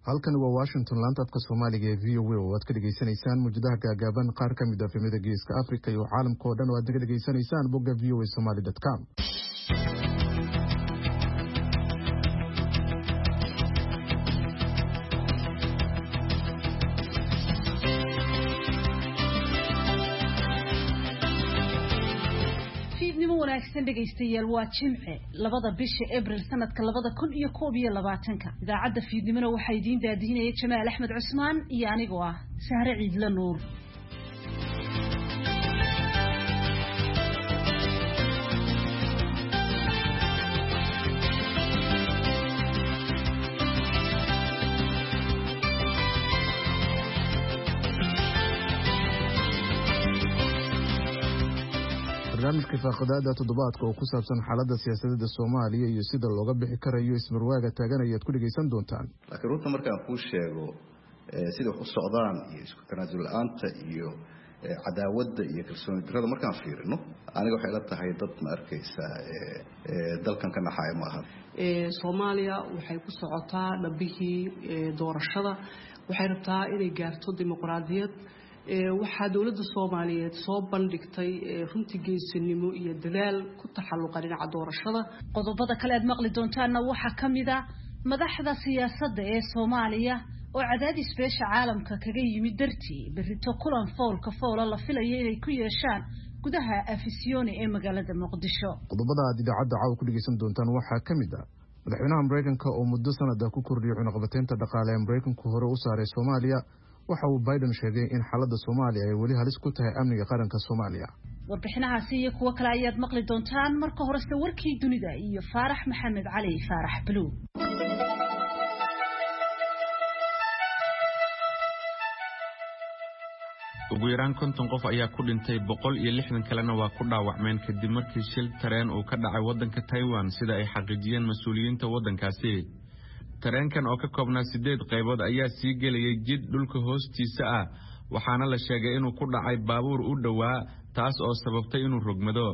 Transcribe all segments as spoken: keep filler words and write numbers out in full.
halkan waa Washington laanta afka Soomaaliga ee V O A oo aad ka dhageysanaysaan muujadaha gaagaaban qaar ka mid ah filimada geeska Afrika iyo caalamka oo dhan oo aad ka dhageysanaysaan bogga v o a somali dot com. dhegeystayaal waa Jimce labada bisha April sanadka labada kun iyo koob iyo labaatanka idaacadda fiidnimada waxay idin daadinayay Jamaal Axmed Cusmaan iyo anigoo ah Sahre Ciidla Nuur. barnaamijka faaqadaada toddobaadka oo ku saabsan xaaladda siyaasadda Soomaaliya iyo sida looga bixi karayo ismarwaaga taaganaya ku dhageysan doontaan. laakiin runta markaan ku sheego sida wax u socdaan iyo isku tanaasul la'aanta iyo cadaawadda iyo kalsooni darrada markaan fiirino aniga waxay la tahay dad ma arkaysa dalkan ka naxay ma aha. ee Soomaaliya waxay ku socotaa dhabihii doorashada waxay rabtaa inay gaarto dimuqraadiyad waxaa dawladda Soomaaliyeed soo bandhigtay runtii geesinimo iyo dadaal ku taxalluqa dhinaca doorashada. qodobada kale aad maqli doontaana waxaa ka mid ah madaxda siyaasadda ee Soomaaliya oo cadaadis beesha caalamka kaga yimid dartii berrito kulan foolka foola la filayo inay ku yeeshaan gudaha Afisyooni ee magaalada Muqdisho. qodobada aad idaacadda caawa ku dhageysan doontaan waxaa ka mid ah madaxweynaha Mareykanka oo muddo sanada ku kordhiyay cunaqabateynta dhaqaale ee Mareykanku hore u saaray Soomaaliya. waxa uu Biden sheegay in xaaladda Soomaaliya ay wali halis ku tahay amniga qaranka Soomaaliya. warbixinahaasi iyo kuwa kale ayaad maqli doontaan marka hore warkii dunida iyo Faarax Maxamed Cali Faarax Blue. ugu yaraan konton qof ayaa ku dhintay boqol iyo lixdan kalena waa ku dhaawacmeen kadib markii shil tareen uu ka dhacay wadanka Taiwan sida ay xaqiijiyeen mas'uuliyiinta wadankaasi. tareenkan oo ka koobnaa sideed qaybood ayaa sii gelayay jid dhulka hoostiisa ah waxaana la sheegay inuu ku dhacay baabuur u dhawaa taas oo sababtay inuu rogmado.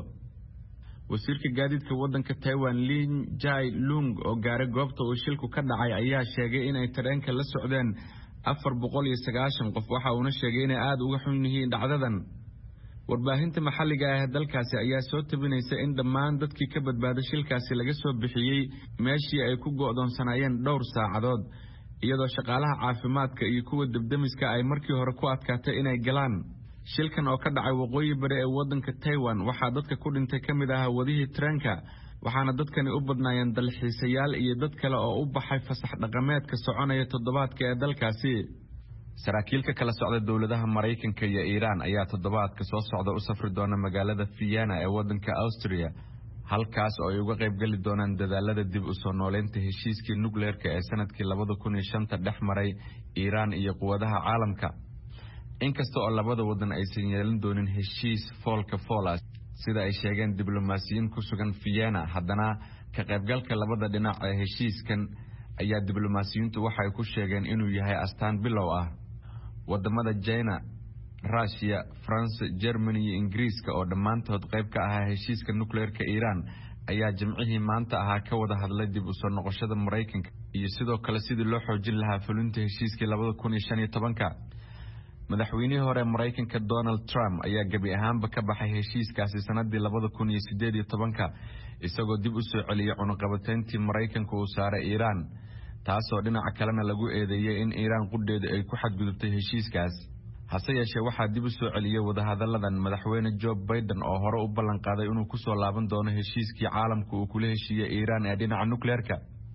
wasiirka gaadiidka wadanka Taiwan Lin Jai Lung oo gaaray goobta uu shilku ka dhacay ayaa sheegay in ay tareenka la socdeen afar boqol iyo sagaashan qof waxa uuna sheegay in ay aad uga xun yihiin dhacdadan. warbaahinta maxalliga ah ee dalkaasi ayaa soo tabinaysa in dhammaan dadkii ka badbaaday shilkaasi laga soo bixiyay meeshii ay ku go'doonsanayeen dhowr saacadood iyadoo shaqaalaha caafimaadka iyo kuwa debdemiska ay markii hore ku adkaatay inay galaan. shilkan oo ka dhacay waqooyi bari ee wadanka Taiwan waxaa dadka ku dhintay ka mid ah wadihii tareenka waxaana dadkani u badnaayeen dalxiisayaal iyo dad kale oo u baxay fasax dhaqameedka soconaya toddobaadka ee dalkaasi. saraakiilka kala socda dawladaha Mareykanka iyo Iiraan ayaa toddobaadka soo socda u safri doona magaalada Vienna ee wadanka Austria halkaas oo ay uga qayb gali doonaan dadaalada dib u soo nooleynta heshiiskii nukleerka ee sanadkii labada kun iyo shanta dhex maray Iiraan iyo quwadaha caalamka. inkasta oo labada wadan aysan yeelan doonin heshiis foolka foola sida ay sheegeen diblomaasiyiin ku sugan Vienna haddana ka qaybgalka labada dhinac ee heshiiskan ayaa diblomaasiyiintu waxay ku sheegeen inuu yahay astaan bilow ah. wadamada China, Russia, France, Germany iyo Ingiriiska oo dhammaantood qayb ka ahaa heshiiska nukleerka Iiraan ayaa jimcihii maanta ahaa ka wada hadlay dib u soo noqoshada Mareykanka iyo sidoo kale sidii loo xoojin lahaa fulinta heshiiskii labada kun iyo shan iyo tobanka. madaxweynihii hore Mareykanka Donald Trump ayaa gabi ahaanba ka baxay heshiiskaasi sanadii labada kun iyo sideed iyo tobanka isagoo dib u soo celiyay cunaqabateyntii Mareykanka uu saaray Iiraan taasoo dhinaca kalena lagu eedeeyay in Iiraan qudheeda ay ku xadgudubtay heshiiskaas. hase yeeshee waxaa dib u soo celiyay wadahadalladan madaxweyne Joe Biden oo hore u ballan qaaday inuu ku soo laaban doono heshiiskii caalamka uu kula heshiiyay Iiraan ee dhinaca nukleerka.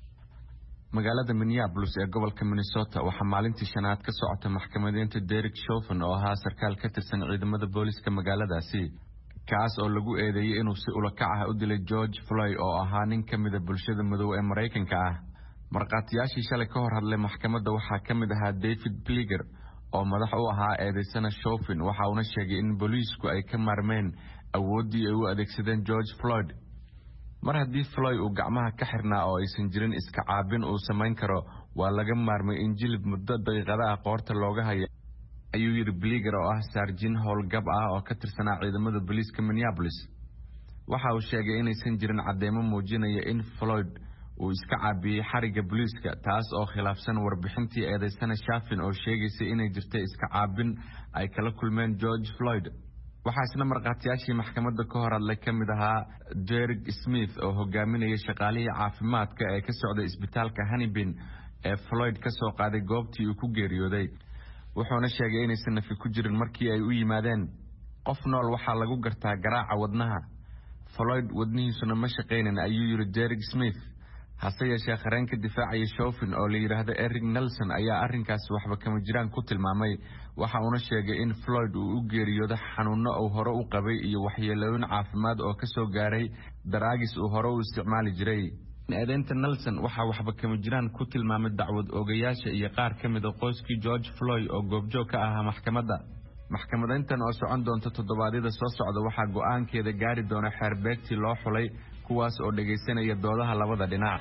magaalada Minneapolis ee gobolka Minnesota waxaa maalintii shanaad ka socota maxkamadeynta Derek Chauvin oo ahaa sarkaal ka tirsan ciidamada booliska magaaladaasi kaas oo lagu eedeeyay inuu si ula kac ah u dilay George Floyd oo ahaa nin ka mid ah bulshada madow ee Mareykanka ah. marqaatiyaashii shalay ka hor hadlay maxkamadda waxaa ka mid ahaa David Pleger oo madax u ahaa eedeysana Chauvin waxa uuna sheegay in booliisku ay ka maarmeen awooddii ay u adeegsadeen George Floyd. mar haddii Floyd uu gacmaha ka xirnaa oo aysan jirin iska caabin uu samayn karo waa laga maarmay in jilib muddo daqiiqadaha qoorta looga hayo ayuu yiri Pleger oo ah sarjin howlgab ah oo ka tirsanaa ciidamada booliiska Minneapolis. waxa uu sheegay inaysan jirin cadeymo muujinaya in Floyd uu iska caabiyey xariga booliiska taas oo khilaafsan warbixintii eedeysana Shafin oo sheegaysay inay jirtay iska caabin ay kala kulmeen George Floyd. waxaa isna marqaatiyaashii maxkamadda ka hor hadlay ka mid ahaa Derek Smith oo hogaaminaya shaqaalihii caafimaadka ee ka socday isbitaalka Hannibin ee Floyd ka soo qaaday goobtii uu ku geeriyooday. wuxuuna sheegay inaysan nafi ku jirin markii ay u yimaadeen. qof nool waxaa lagu gartaa garaaca wadnaha. Floyd wadnihiisuna ma shaqaynin, ayuu yiri Derek Smith. hase yeeshee qareenka difaacaya Chauvin oo la yiraahdo Eric Nelson ayaa arrinkaas waxba kama jiraan ku tilmaamay. waxa uuna sheegay in Floyd uu u geeriyooday xanuuno uu hore u qabay iyo waxyeelooyin caafimaad oo ka soo gaaray daraagis uu hore u isticmaali jiray. eedeynta Nelson waxa waxba kama jiraan ku tilmaamay dacwad oogayaasha iyo qaar ka mid ah qoyskii George Floyd oo goobjoog ka ahaa maxkamadda. maxkamadeyntan oo socon doonta toddobaadyada soo socda waxaa go'aankeeda gaari doona xeerbeegtii loo xulay kuwaas oo dhageysanaya doodaha labada dhinac.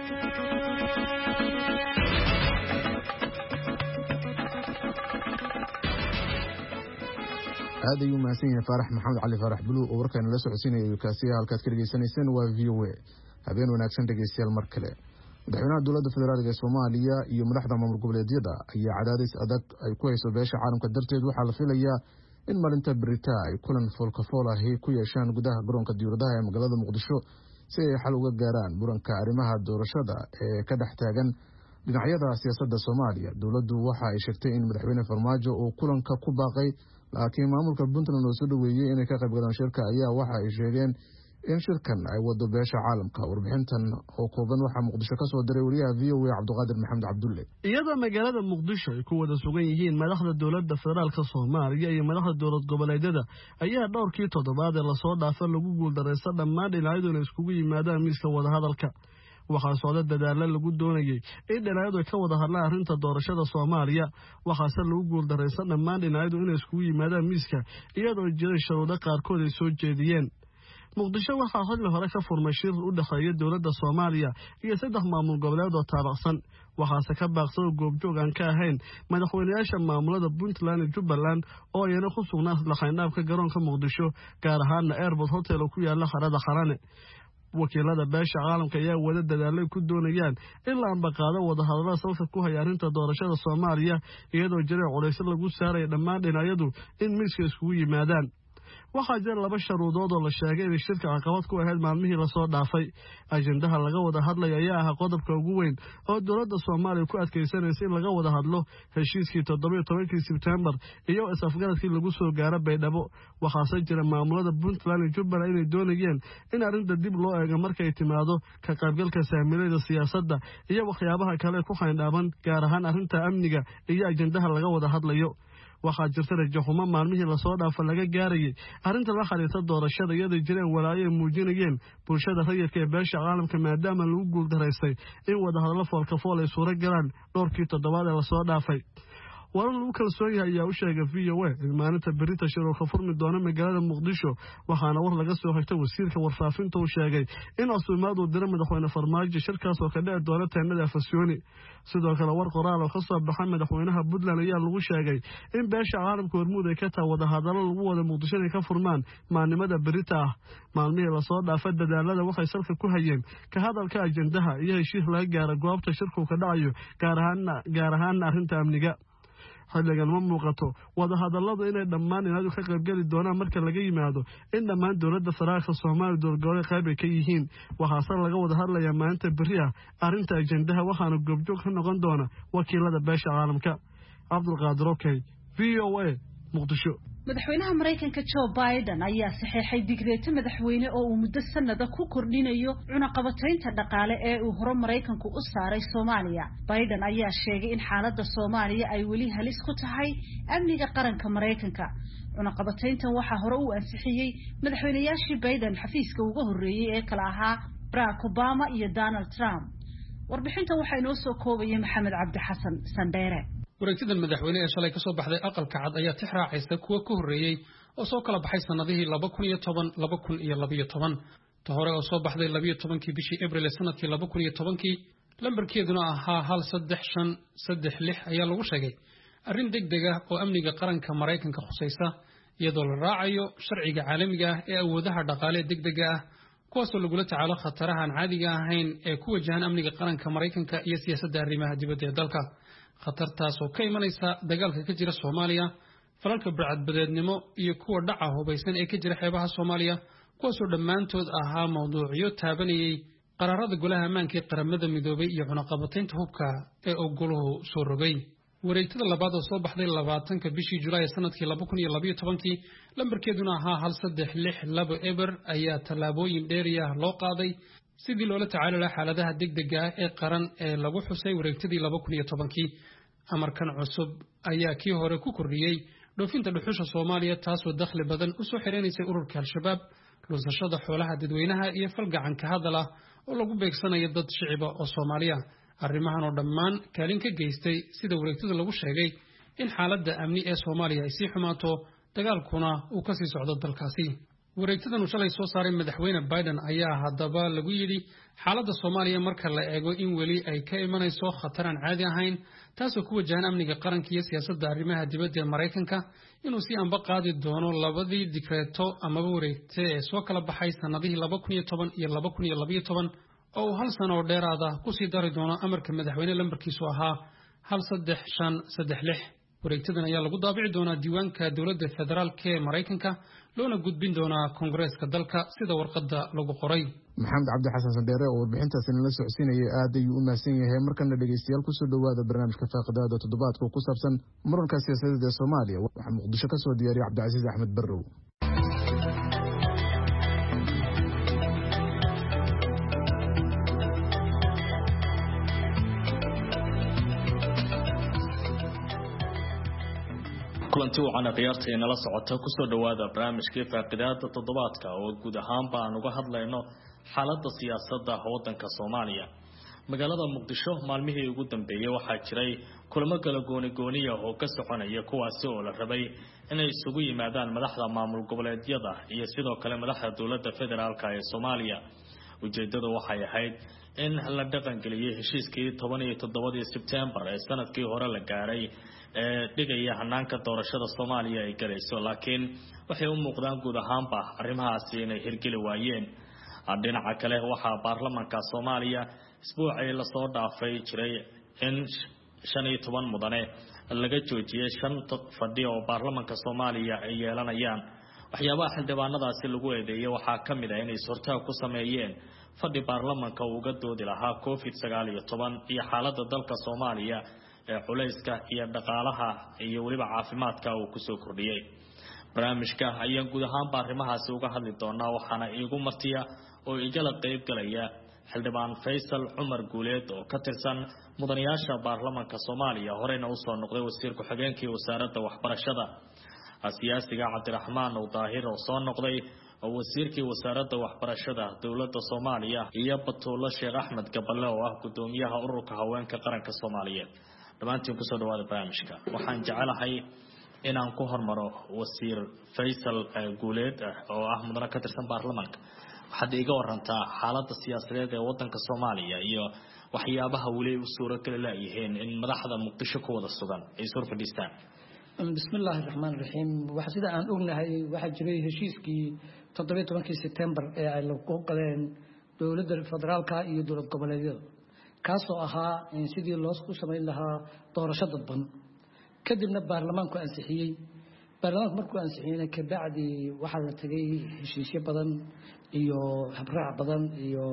aad ayuu mahadsan yahay Faarax Maxamed Cali Faarax Buluug oo warkaan la socodsiinaya kaasiya halkaad ka dhageysanayseen waa V O A. habeen wanaagsan dhageystayaal mar kale. madaxweynaha dowladda federaalka ee Soomaaliya iyo madaxda maamul goboleedyada ayaa cadaadis adag ay ku hayso beesha caalamka darteed waxaa la filayaa in maalinta berita ay kulan foolkafool ahi ku yeeshaan gudaha garoonka diyaaradaha ee magaalada Muqdisho si ay xal uga gaaraan muranka arrimaha doorashada ee ka dhex taagan dhinacyada siyaasadda Soomaaliya. dowladdu waxa ay sheegtay in madaxweyne Farmaajo uu kulanka ku baaqay, laakiin maamulka Puntland oo soo dhaweeyay inay ka qayb galaan shirka ayaa waxa ay sheegeen in shirkan ay wado beesha caalamka. warbixintan oo kooban waxaa Muqdisho ka soo diray wariyaha V O A Cabdiqaadir Maxamed Cabdulle. iyadoo magaalada Muqdisho ay ku wada sugan yihiin madaxda dowladda federaalka Soomaaliya iyo madaxda dowlad goboleedyada ayaa dhowrkii toddobaad ee la soo dhaafay lagu guuldareystay dhammaan dhinacyadu inay iskugu yimaadaan miiska wada hadalka. waxaa socda dadaalo lagu doonayay in dhinacyadu ay ka wada hadlaan arrinta doorashada Soomaaliya. waxaase lagu guuldareystay dhammaan dhinacyadu inay iskugu yimaadaan miiska iyadoo jiray shuruudo qaarkood ay soo jeediyeen. Muqdisho waxaa xilli hore ka furmay shir u dhaxeeya dowladda Soomaaliya iyo saddex maamul goboleed oo taabacsan. waxaase ka baaqsay goobjoog aan ka ahayn madaxweynayaasha maamulada Puntland iyo Jubbaland oo ayna ku sugnaa laxayndaabka garoonka Muqdisho gaar ahaan Airport Hotel oo ku yaala xarada Qarane. wakiilada beesha caalamka ayaa wada dadaalay ku doonayaan in la ambaqaado wada hadallada salka ku haya arrinta doorashada Soomaaliya iyadoo jiray culays lagu saaray dhammaan dhinacyadu in miiska iskugu yimaadaan. waxaa jira laba sharuudood oo la sheegay in shirka caqabad ku ahayd maalmihii la soo dhaafay. ajendaha laga wada hadlay ayaa ah qodobka ugu weyn oo dowladda Soomaaliya ku adkeysanaysa in laga wada hadlo heshiiskii toddoba iyo tobankii Sebtembar iyo isafgaradkii lagu soo gaaray Baydhabo. waxaase jira maamulada Puntland iyo Jubbaland inay doonayeen in arrinta dib loo eego markay timaado ka qaybgalka saamilayda siyaasadda iyo waxyaabaha kale ku xayndhaaban gaar ahaan arrinta amniga iyo ajendaha laga wada hadlayo. waxaa jirta rajo xumo maalmihii la soo dhaafay laga gaarayay arrinta la xiriirta doorashada iyadoo jireen walaayo ay muujinayeen bulshada rayidka ee beesha caalamka maadaama lagu guuldaraystay in wada hadallo foolkafool ay suura galaan dhowrkii toddobaad ee la soo dhaafay. warar lagu kalsoon yahay ayaa u sheegay V O A in maalinta berita shir oo ka furmi doona magaalada Muqdisho. waxaana war laga soo xigtay wasiirka warfaafinta uu sheegay in casuumaad uu diray madaxweyne Farmaajo shirkaas oo ka dhici doona teennada Afasyooni. sidoo kale war qoraal oo ka soo baxay madaxweynaha Puntland ayaa lagu sheegay in beesha caalamka hormuud ay ka taa wada hadallo lagu wada Muqdisho inay ka furmaan maalnimada berita ah. maalmihii la soo dhaafay dadaalada waxay salka ku hayeen ka hadalka ajendaha iyo heshiis laga gaaro goobta shirku ka dhacayo gaar ahaan gaar ahaan arrinta amniga. xilligan ma muuqato wada hadalladu inay dhammaan inaadu ka qaybgeli doonaan marka laga yimaado in dhammaan dowladda federaalka Soomaaliya dowladgoboleed qayb ay ka yihiin. waxaase laga wada hadlayaa maalinta berri ah arrinta ajendaha waxaana goobjoog ka noqon doona wakiilada beesha caalamka. Cabdiqaadir Okay, V O A, Muqdisho. madaxweynaha Mareykanka Joe Biden ayaa saxeexay digreeto madaxweyne oo uu muddo sanada ku kordhinayo cunaqabataynta dhaqaale ee uu hore Mareykanku u saaray Soomaaliya. Biden ayaa sheegay in xaaladda Soomaaliya ay weli halis ku tahay amniga qaranka Mareykanka. cunaqabatayntan waxaa hore u ansixiyay madaxweynayaashii Biden xafiiska uga horeeyay ee kala ahaa Barack Obama iyo Donald Trump. warbixintan waxaa inoo soo koobaya Maxamed Cabdi Xasan Sandheere. wareegtada madaxweyne ee shalay ka soo baxday aqalka cad ayaa tix raacaysa kuwa ka horeeyay oo soo kala baxay sanadihii laba kun iyo toban laba kun iyo laba iyo toban. ta hore oo soo baxday laba iyo tobankii bishii Abriil ee sanadkii laba kun iyo tobankii lambarkeeduna ahaa hal saddex shan saddex lix ayaa lagu sheegay arrin degdeg ah oo amniga qaranka Mareykanka khusaysa iyadoo la raacayo sharciga caalamiga ah ee awoodaha dhaqaale degdega ah kuwaasoo lagula tacaalo khatarahan caadiga ahayn ee ku wajahan amniga qaranka Maraykanka iyo siyaasadda arrimaha dibadda ee dalka. Khatartaas oo ka imanaysa dagaalka ka jira Soomaaliya, falalka burcadbadeednimo iyo kuwa dhaca hubaysan ee ka jira xeebaha Soomaaliya, kuwaasoo dhammaantood ahaa mawduucyo taabanayay qaraarada golaha ammaanka ee qaramada midoobay iyo cunaqabataynta hubka ee ogoluhu soo rogay. wareegtada labaad oo soo baxday labaatanka bishii Julaay sanadkii laba kun iyo laba iyo toban lambarkeeduna ahaa hal saddex lix laba eber ayaa tallaabooyin dheeri ah loo qaaday sidii loola tacaali lahaa xaaladaha degdega ah ee qaran ee lagu xusay wareegtadii laba kun iyo toban. Amarkan cusub ayaa kii hore ku kordhiyey dhoofinta dhuxusha Soomaaliya, taasoo dakhli badan u soo xireenaysay ururka Al-Shabaab, lunsashada xoolaha dadweynaha iyo falgacan ka hadal ah oo lagu beegsanayo dad shiciba oo Soomaaliya. arrimahan oo dhammaan kaalin ka geystay sida wareegtada lagu sheegay in xaaladda amni ee Soomaaliya ay sii xumaato, dagaalkuna uu ka sii socdo dalkaasi. wareegtadan uu shalay soo saaray madaxweyne Biden ayaa haddaba lagu yidhi xaaladda Soomaaliya marka la eego in weli ay ka imanayso khataran caadi ahayn, taasoo ku wajahan amniga qaranka iyo siyaasadda arrimaha dibadda ee Maraykanka, inuu si anba qaadi doono labadii dikreeto amaba wareegte ee soo kala baxay sanadihii laba kun iyo toban iyo laba kun iyo laba iyo toban oo uu hal sano oo dheeraada ku sii dari doono amarka madaxweyne lambarkiisu ahaa hal saddex shan saddex lix. wareegtadan ayaa lagu daabici doonaa diiwaanka dowladda federaalka ee Maraykanka, loona gudbin doonaa Koongareeska dalka sida warqadda lagu qoray. Maxamed Cabdi Xasan Sandheere oo warbixintaasi nala socodsiinayay aad ayuu u mahadsan yahay. markana dhegeystayaal kusoo dhawaada barnaamijka Faaqidaada Toddobaadka oo ku saabsan muranka siyaasadeed ee Soomaaliya. waxaa Muqdisho ka soo diyaariyay Cabdicasiis Axmed Barrow. kulanti wacan qiyaartii nala socota ku soo dhawaada barnaamijkii Faaqidaada Toddobaadka oo guud ahaan baan uga hadlayno xaaladda siyaasadda waddanka Soomaaliya. magaalada Muqdisho maalmihii ugu dambeeyay waxaa jiray kulamo kala gooni gooniya oo ka soconaya kuwaasi oo la rabay inay isugu yimaadaan madaxda maamul goboleedyada iyo sidoo kale madaxda dowladda federaalka ee Soomaaliya. ujeedadu waxay ahayd in la dhaqan geliyay heshiiskii toban iyo toddobadii Sebtembar ee sanadkii hore la gaaray ee dhigaya hanaanka doorashada Soomaaliya ay galayso, laakiin waxay u muuqdaan guud ahaanba arrimahaasi inay hirgeli waayeen. dhinaca kale waxaa baarlamaanka Soomaaliya isbuucii la soo dhaafay jiray in shan iyo toban mudane laga joojiyay shan fadhi oo baarlamaanka Soomaaliya ay yeelanayaan. waxyaabaha xildhibaanadaasi lagu eedeeyay waxaa ka mid ah inay sortaag ku sameeyeen fadhi baarlamaanka uu uga doodi lahaa covid sagaal iyo toban iyo xaaladda dalka Soomaaliya ee culayska iyo dhaqaalaha iyo waliba caafimaadka uu ku soo kordhiyay. barnaamijka ayaan guud ahaan arrimahaasi uga hadli doonaa, waxaana iigu martiya oo igala qayb galaya xildhibaan Faysal Cumar Guuleed oo ka tirsan mudanayaasha baarlamaanka Soomaaliya, horeyna u soo noqday wasiir ku-xigeenkii wasaaradda waxbarashada, siyaasiga Cabdiraxmaan Daahir oo soo noqday wasiirkii wasaaradda waxbarashada dowladda Soomaaliya, iyo Batuulo Sheekh Axmed Gaballe oo ah gudoomiyaha ururka haweenka qaranka Soomaaliyeed. dhamaantiin ku soo dhawaada barnaamijka. waxaan jecelahay inaan ku hormaro wasiir Faysal Guuleed oo ah mudane ka tirsan baarlamaanka. waxaad iga warantaa xaaladda siyaasadeed ee waddanka Soomaaliya iyo waxyaabaha weli u suuragal leeyihiin in madaxda Muqdisho ku wada sugan ay soo fadhiistaan. bismillaahir rahmaanir rahiim. waxa sida aan ognahay waxa jiray heshiiskii toddoba iyo tobankii Sebtembar ee ay lagu qaleen dowladda federaalka iyo dowlad goboleedyada, kaasoo ahaa in sidii loo ku sameyn lahaa doorasho dadban. kadibna baarlamaanku ansixiyay. baarlamaanku markuu ansixiyay ka bacdi waxa la tagay heshiisyo badan iyo habraac badan iyo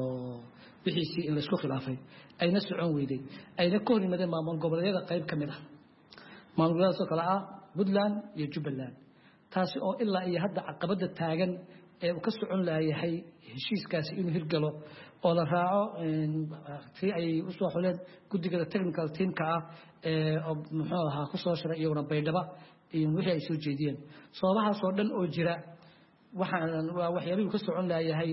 wixii in la isku khilaafay ayna socon weyday, ayna ka hor yimaadeen maamul goboleedyada qayb ka mid ah. maamul goboleedyada kala ah Puntland iyo Jubbaland, taasi oo ilaa iyo hadda caqabada taagan ee uu ka socon lahayahay heshiiskaasi inuu hirgalo oo la raaco tii ay u soo xuleen guddiga technical teamka ah ee muxuu ahaa ku soo shiray iyaguna baydhaba iyo wixii ay soo jeediyeen. sababahaas oo dhan oo jira waxaan waa waxyaabihii ka socon lahayahay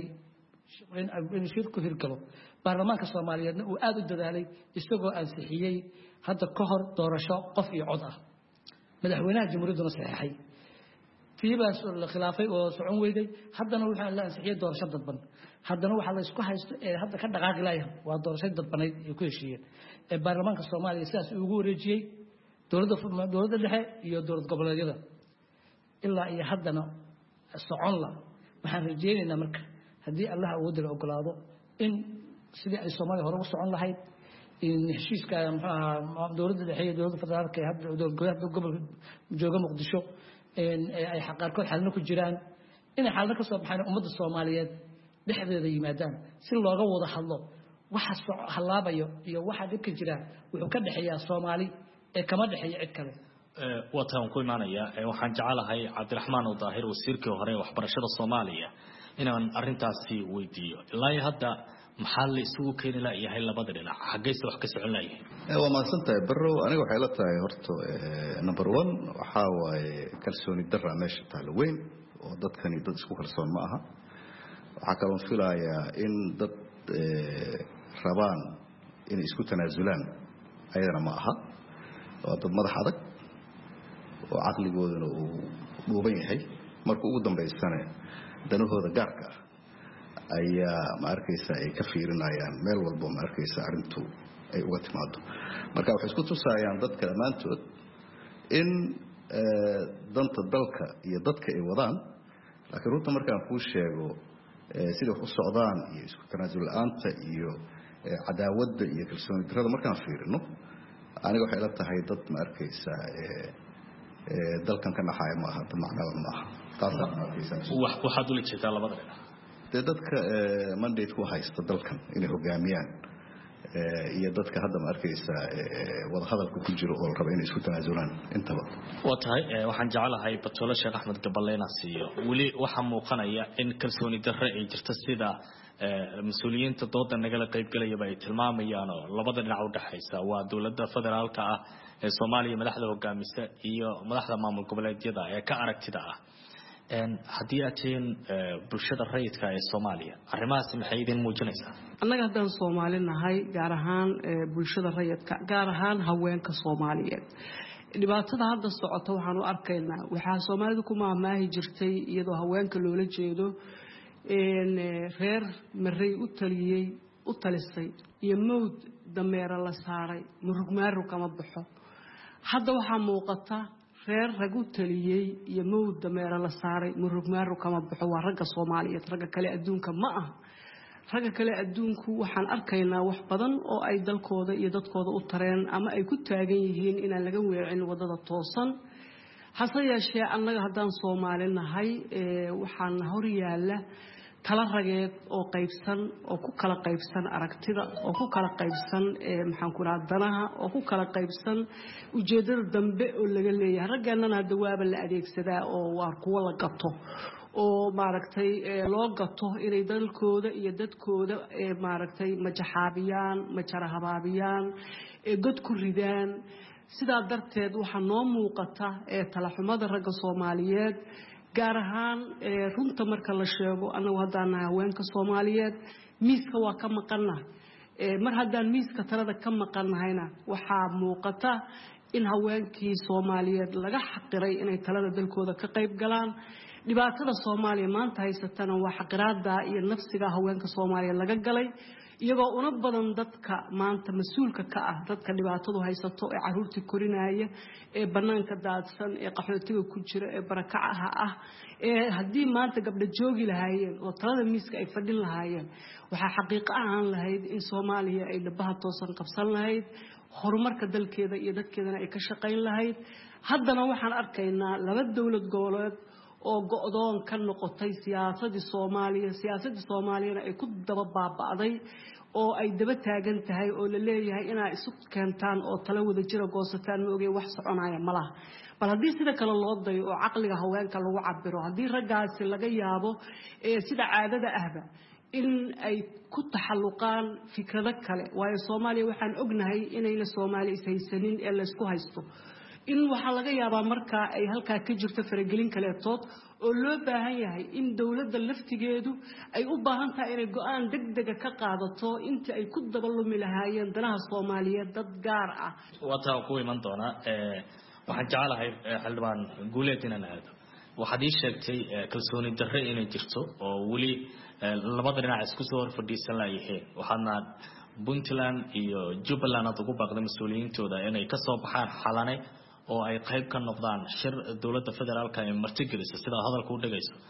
in shirku hirgalo. baarlamaanka Soomaaliyeedna uu aad u dadaalay isagoo ansixiyay hadda ka hor doorasho qof iyo cod ah. madaxweynaha jamhuuriyadduna saxeexay. tiibaas la khilaafay oo socon weyday, haddana waxaa la ansixiyay doorasho dadban. haddana waxa la isku haysto ee hadda ka dhaqaaqi lahayn waa doorasho dadbaneed ee ku heshiiyeen ee baarlamaanka Soomaaliya sidaas ugu wareejiyay dowladda dowladda dhexe iyo dowlad goboleedyada. ilaa iyo haddana socon la waxaan rajaynaynaa marka haddii allah awoodda la ogolaado in sidii ay soomaaliya hore u socon lahayd in heshiiska muxuu ahaa dowladda dhexe iyo dowladda federaalka ee hadda gobolka gobolka jooga muqdisho ay qaarkood xalno ku jiraan inay xalno ka soo baxaan ummadda soomaaliyeed dhexdeeda yimaadaan si looga wada hadlo waxa halaabayo iyo waxa dhibka jira wuxuu ka dhaxeeyaa Soomaali ee kama dhaxeeyo cid kale ee wataan ku imaanaya waxaan jecelahay Cabdiraxmaan oo Daahir wasiirkii hore waxbarashada Soomaaliya inaan arintaasi weydiiyo ilaa hadda maxaa la isugu keenay la yahay labada dhinac xageeysa wax ka socon laayeen ee waa maasantahay barro aniga waxay la tahay horto number one waxa waaye kalsooni darra meesha taalo weyn oo dadkani dad isku kalsoon ma aha waxa kale oo filayaa in dad rabaan in isku tanaasulaan ayadana ma aha waa dad madax adag oo aqligoodana uu dhuuban yahay marka ugu dambeysana danahooda gaarka ah ayaa ma arkaysa ay ka fiirinayaan meel walba ma arkaysa arintu ay uga timaado marka waxay isku tusayaan dadka dhammaantood in danta dalka iyo dadka ay wadaan laakiin runta markaan kuu sheego sida wax u socdaan iyo isku tanaasul la'aanta iyo cadaawadda iyo kalsooni darrada markaan fiirino aniga waxay la tahay dad ma arkaysa dalkan ka naxaya ma aha macnaheedu ma aha taasaan ma arkaysa wax waxaad ula jeedaa labada dhinac dee dadka mandate ku haysta dalkan inay hogaamiyaan iyo dadka hadda ma arkaysa wada hadalka ku jiro oo raba inay isku tanaasulaan intaba waa tahay waxaan jecelahay Batolo Sheekh Axmed Gabaleyna siiyo wali waxa muuqanaya in kalsooni darro ay jirto sida mas'uuliyiinta dooda nagala qayb galaya ay tilmaamayaan oo labada dhinac u dhaxaysa waa dawladda federaalka ah ee Soomaaliya madaxda hogaamisa iyo madaxda maamul goboleedyada ee ka aragtida ah een hadii aad tiin bulshada rayidka ee Soomaaliya arrimahaas maxay idin muujinaysaa annaga haddaan Soomaali nahay gaar ahaan bulshada rayidka gaar ahaan haweenka Soomaaliyeed dhibaatada hadda socota waxaan u arkaynaa waxa Soomaalidu ku maamaahi jirtay iyadoo haweenka loola jeedo een reer maray u taliyay u talisay iyo mowd dameera la saaray murugmaaru kama baxo hadda waxa muuqata reer ragu taliyay iyo mowd dameera la saaray murugmaaru kama baxo waa ragga Soomaaliyeed ragga kale adduunka ma aha ragga kale adduunku waxaan arkaynaa wax badan oo ay dalkooda iyo dadkooda u tareen ama ay ku taagan yihiin inaan laga weecin wadada toosan hase yeeshee annaga haddaan Soomaali nahay ee waxaan hor yaalla kala rageed oo qaybsan oo ku kala qaybsan aragtida oo ku kala qaybsan ee maxaan ku raad danaha oo ku kala qaybsan ujeedada dambe oo laga leeyahay ragganana hadda waaba la adeegsadaa oo waa kuwa la gato oo maaragtay loo gato inay dalkooda iyo dadkooda ee maaragtay majaxaabiyaan majarahabaabiyaan ee god ku ridaan sidaa darteed waxa noo muuqata ee talaxumada ragga Soomaaliyeed gaar ahaan runta marka la sheego anagu haddaan nahay haweenka Soomaaliyeed miiska waa ka maqannaa mar haddaan miiska talada ka maqannahayna waxaa muuqata in haweenkii Soomaaliyeed laga xaqiray inay talada dalkooda ka qayb galaan dhibaatada Soomaaliya maanta haysatana waa xaqiraada iyo nafsiga haweenka Soomaaliyeed laga galay iyagoo una badan dadka maanta mas'uulka ka ah dadka dhibaatadu haysato ee caruurtii korinaya ee banaanka daadsan ee qaxootiga ku jira ee barakacaha ah ee hadii maanta gabdho joogi lahaayeen oo talada miiska ay fadhin lahaayeen waxa xaqiiqo ahaan lahayd in Soomaaliya ay dhabaha toosan qabsan lahayd horumarka dalkeeda iyo dadkeedana ay ka shaqayn lahayd haddana waxaan arkaynaa laba dawlad goboleed oo go'doon ka noqotay siyaasadda Soomaaliya siyaasadda Soomaaliyana ay ku daba baaba'day oo ay daba taagan tahay oo la leeyahay inay isu keentaan oo tala wada jira goosataan ma ogey wax soconaya malaha bal hadii sida kale loo dayo oo aqliga haweenka lagu cabiro hadii raggaasi laga yaabo ee sida caadada ahba in ay ku taxalluqaan fikrado kale waayo Soomaaliya waxaan ognahay inayna Soomaali ishaysanin ee la isku haysto in waxa laga yaabaa marka ay halka ka jirto faragelin kale tood oo loo baahan yahay in dawladda laftigeedu ay u baahan tahay inay go'aan degdeg ah ka qaadato inta ay ku dabalumi lahaayeen danaha Soomaaliyeed dad gaar ah wata ku iman doona ee waxaan jecelahay xildhibaan guuleed inaan aado waxaad ii sheegtay kalsooni darro inay jirto oo wali labada dhinac isku soo horfadhiisan laayeen waxaadna Puntland iyo Jubaland aad ugu baaqday mas'uuliyiintooda inay ka soo baxaan xalane oo ay qayb ka noqdaan shir dawladda federaalka ee martigelisa sida hadalku u dhageyso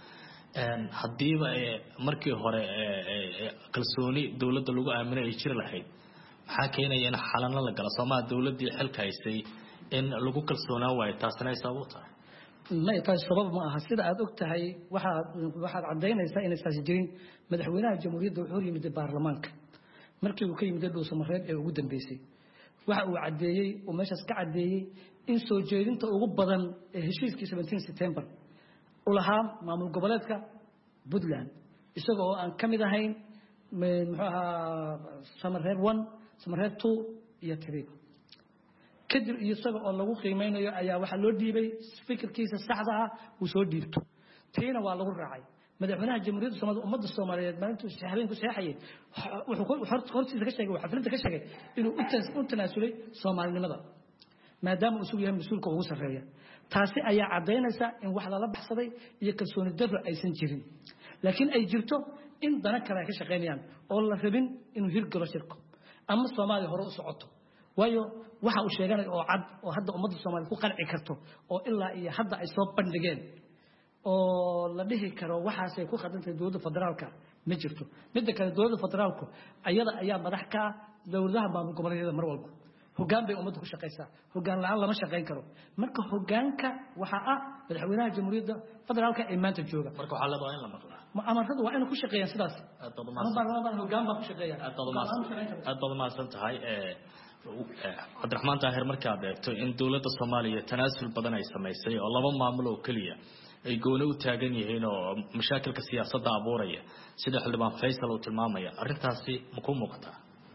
haddiiba markii hore kalsooni dowladda lagu aaminay ay jiri lahayd maxaa keenaya in xalano la galo Soomaa dowladii xilka haysay in lagu kalsoonaa waayo taasina ay sabab tahay ma taas sabab ma aha sida aad ogtahay waxa waxa cadeynaysa in aysan jirin madaxweynaha jamhuuriyadda wuxuu yimid baarlamaanka markii uu ka yimid Dhuusamareeb ee ugu dambeysay waxa uu cadeeyay oo meeshaas ka cadeeyay in soo jeedinta ugu badan ee heshiiskii seventeenth September ulaha maamul goboleedka Puntland isagoo aan kamid ahayn muxuu ahaa Samareeb one Samareeb two iyo three kadib isaga oo lagu qiimeynayo ayaa waxa loo dhiibay fikirkiisa saxda ah uu soo dhiibto teena waa lagu raacay madaxweynaha jamhuuriyadda Soomaaliya ummadda Soomaaliyeed maalintuu saxaabeen ku saxayay wuxuu hortiisa ka sheegay waxa filimta ka sheegay inuu u tanaasulay Soomaalinimada maadaama uu yahay mas'uulka ugu sarreeya taasi ayaa cadeynaysa in wax la baxsaday iyo kalsooni darro aysan jirin laakiin ay jirto in dana kale ka shaqeynayaan oo la rabin inuu hirgalo shirko ama Soomaaliya hore u socoto waayo waxa uu sheeganay oo cad oo hadda ummadda Soomaaliyeed ku qanci karto oo ilaa iyo hadda ay soo bandhigeen oo la dhihi karo waxaas ay ku khadantay dowladda federaalka ma jirto midda kale dowladda federaalku ayada ayaa madax ka dowladaha maamul goboleedyada mar walba hoggaan bay ummadda ku shaqeysaa hoggaan la'aan lama shaqeyn karo marka hoggaanka waxa ah madaxweynaha jamhuuriyadda federaalka ee maanta jooga marka waxa la baahan in la maqlo amaradu waa inay ku shaqeeyaan sidaas baarlamaanka hoggaan baa ku shaqeeyaan aad baad maasan tahay ee Cabdiraxmaan Daahir marka aad eegto in dowladda Soomaaliya tanaasul badan ay sameysay oo laba maamul oo kaliya ay gooni u taagan yihiin oo mashaakilka siyaasadda abuuraya sida xildhibaan Faysal uu tilmaamaya arrintaasi ma ku muuqataa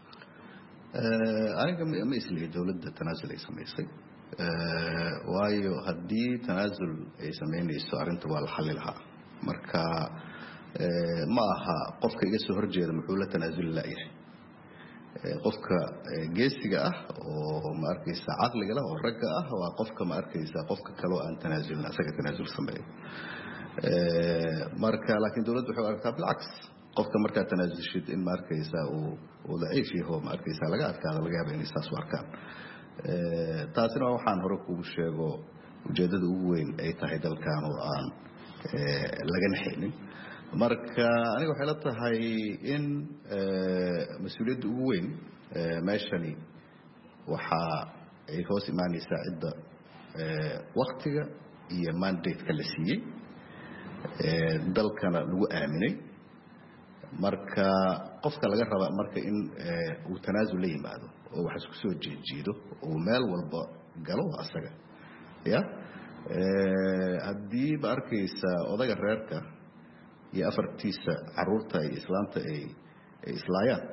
aniga ma isleeyahay dowladda tanaasul ay sameysay waayo haddii tanaasul ay sameynayso arrinta waa la xalli lahaa marka ma aha qofka iga soo horjeeda muxuu la tanaasul laayahay qofka geesiga ah oo ma arkaysa aqliga leh oo ragga ah waa qofka ma arkaysa qofka kale oo aan tanaasulna asaga tanaasul sameeyo marka laakiin dawladdu waxay aragtaa bilcaks qofka marka tanaasulshid in ma arkaysa uu uu daciif yahay ma arkaysa laga adkaado laga yaabo inay saas u arkaan taasina waxaan hore kugu sheego ujeedada ugu weyn ay tahay dalkan oo aan laga naxaynin marka aniga waxay la tahay in mas'uuliyadda ugu weyn meeshani waxa ay hoos imaanaysaa cidda waqtiga iyo mandate-ka la siiyey dalkana lagu aaminay marka qofka laga raba marka in uu tanaasul la yimaado oo wax isku soo jeejiido oo meel walba galo asaga ya haddii ba arkaysa odaga reerka iyo afartiisa caruurta ay islaamta ay islaayaan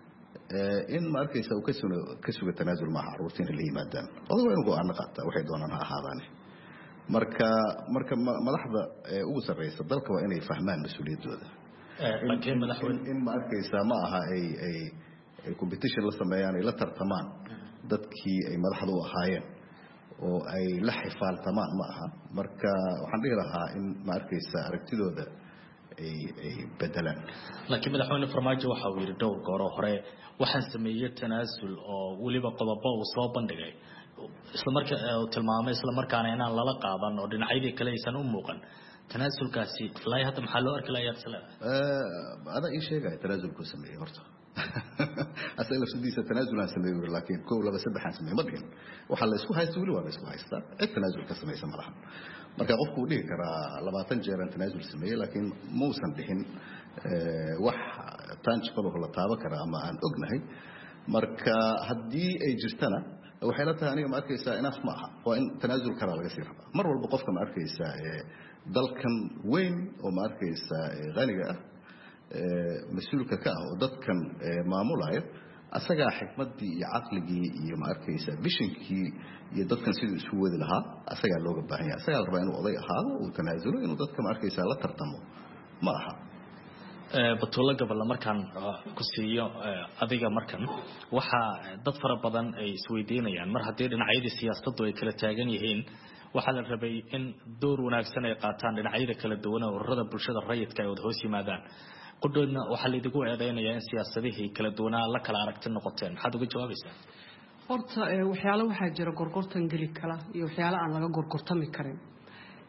in ma arkaysa uu ka suno ka suga tanaasul ma caruurta in la yimaadaan odaga inuu go'aan qaata waxay doonaan ha ahaadaan marka marka madaxda ugu sareysa dalka waa inay fahmaan mas'uuliyadooda laakiin madaxweyne in ma arkaysa ma aha ay ay ay competition la sameeyaan ay la tartamaan dadkii ay madaxda u ahaayeen oo ay la xifaaltamaan ma aha marka waxaan dhihi lahaa in ma arkaysa aragtidooda ay ay bedelaan laakiin madaxweyne farmaajo waxa uu yiri dhowr goor hore waxaan sameeyay tanaasul oo waliba qodobo uu soo bandhigay isla markaa uu tilmaamay isla markaana inaan lala qaadan oo dhinacyadii kale aysan u muuqan tanaasulkaasi ilaa hadda maxaa loo arki lahayaa salaam ee ada ii sheegay tanaasulku sameeyay horta asal laftiisa tanaasul aan sameeyay laakiin koob laba saddex aan sameeyay ma dhihin waxa la isku haysto wali waa la isku haystaa ee tanaasul ka sameeyay malahan marka qofku uu dhigi karaa labaatan jeer aan tanaasul sameeyay laakiin muusan dhihin wax tangible oo la taaban kara ama aan ognahay marka haddii ay jirtana waxay la tahay aniga ma arkaysaa inaas ma aha waa in tanaasul kara laga sii rabaa mar walba qofka ma arkaysaa dalkan weyn oo ma arkaysaa qaniga ah mas'uulka ka ah oo dadkan maamulaya asaga xikmadii iyo aqligii iyo ma arkaysaa visionkii iyo dadkan sidoo isku wadi lahaa asaga looga baahan yahay asaga rabaa inuu oday ahaado oo tanaasulo inuu dadka ma arkaysaa la tartamo ma aha batuulo gobol markaan ku siiyo adiga markan waxa dad fara badan ay isweydiinayaan mar haddii dhinacyada siyaasaddu ay kala taagan yihiin waxa la rabay in door wanaagsan ay qaataan dhinacyada kala duwan oo ururada bulshada rayidka ay wada hoos yimaadaan qodobna waxa la idigu eedeynayaa in siyaasadihii kala duwanaa la kala aragti noqoteen maxaad uga jawaabaysaa horta waxyaalo waxaa jira gorgortan geli kala iyo waxyaalo aan laga gorgortami karin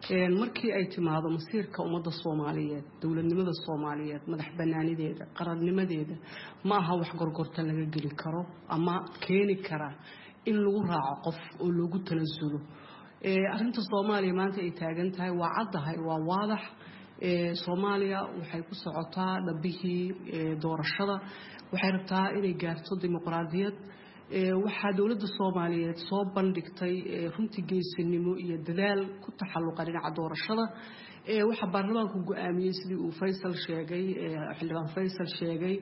markii ay timaado masiirka ummadda Soomaaliyeed dawladnimada Soomaaliyeed madax banaanideeda qarannimadeeda ma aha wax gorgortan laga geli karo ama keeni kara in lagu raaco qof oo loogu tanasulo ee arinta Soomaaliya maanta ay taagan tahay waa caddahay waa waadax ee Soomaaliya waxay ku socotaa dhabihii doorashada waxay rabtaa inay gaarto dimuqraadiyad ee waxa dawladda Soomaaliyeed soo bandhigtay runtii geesinimo iyo dadaal ku taxalluqa dhinaca doorashada ee waxa baarlamaanku go'aamiyay sidii uu Faysal sheegay xildhibaan Faysal sheegay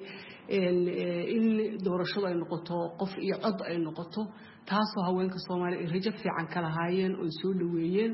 in doorashada ay noqoto qof iyo cod ay noqoto taasoo haweenka Soomaaliyeed ay rajab fiican ka lahaayeen oo soo dhaweeyeen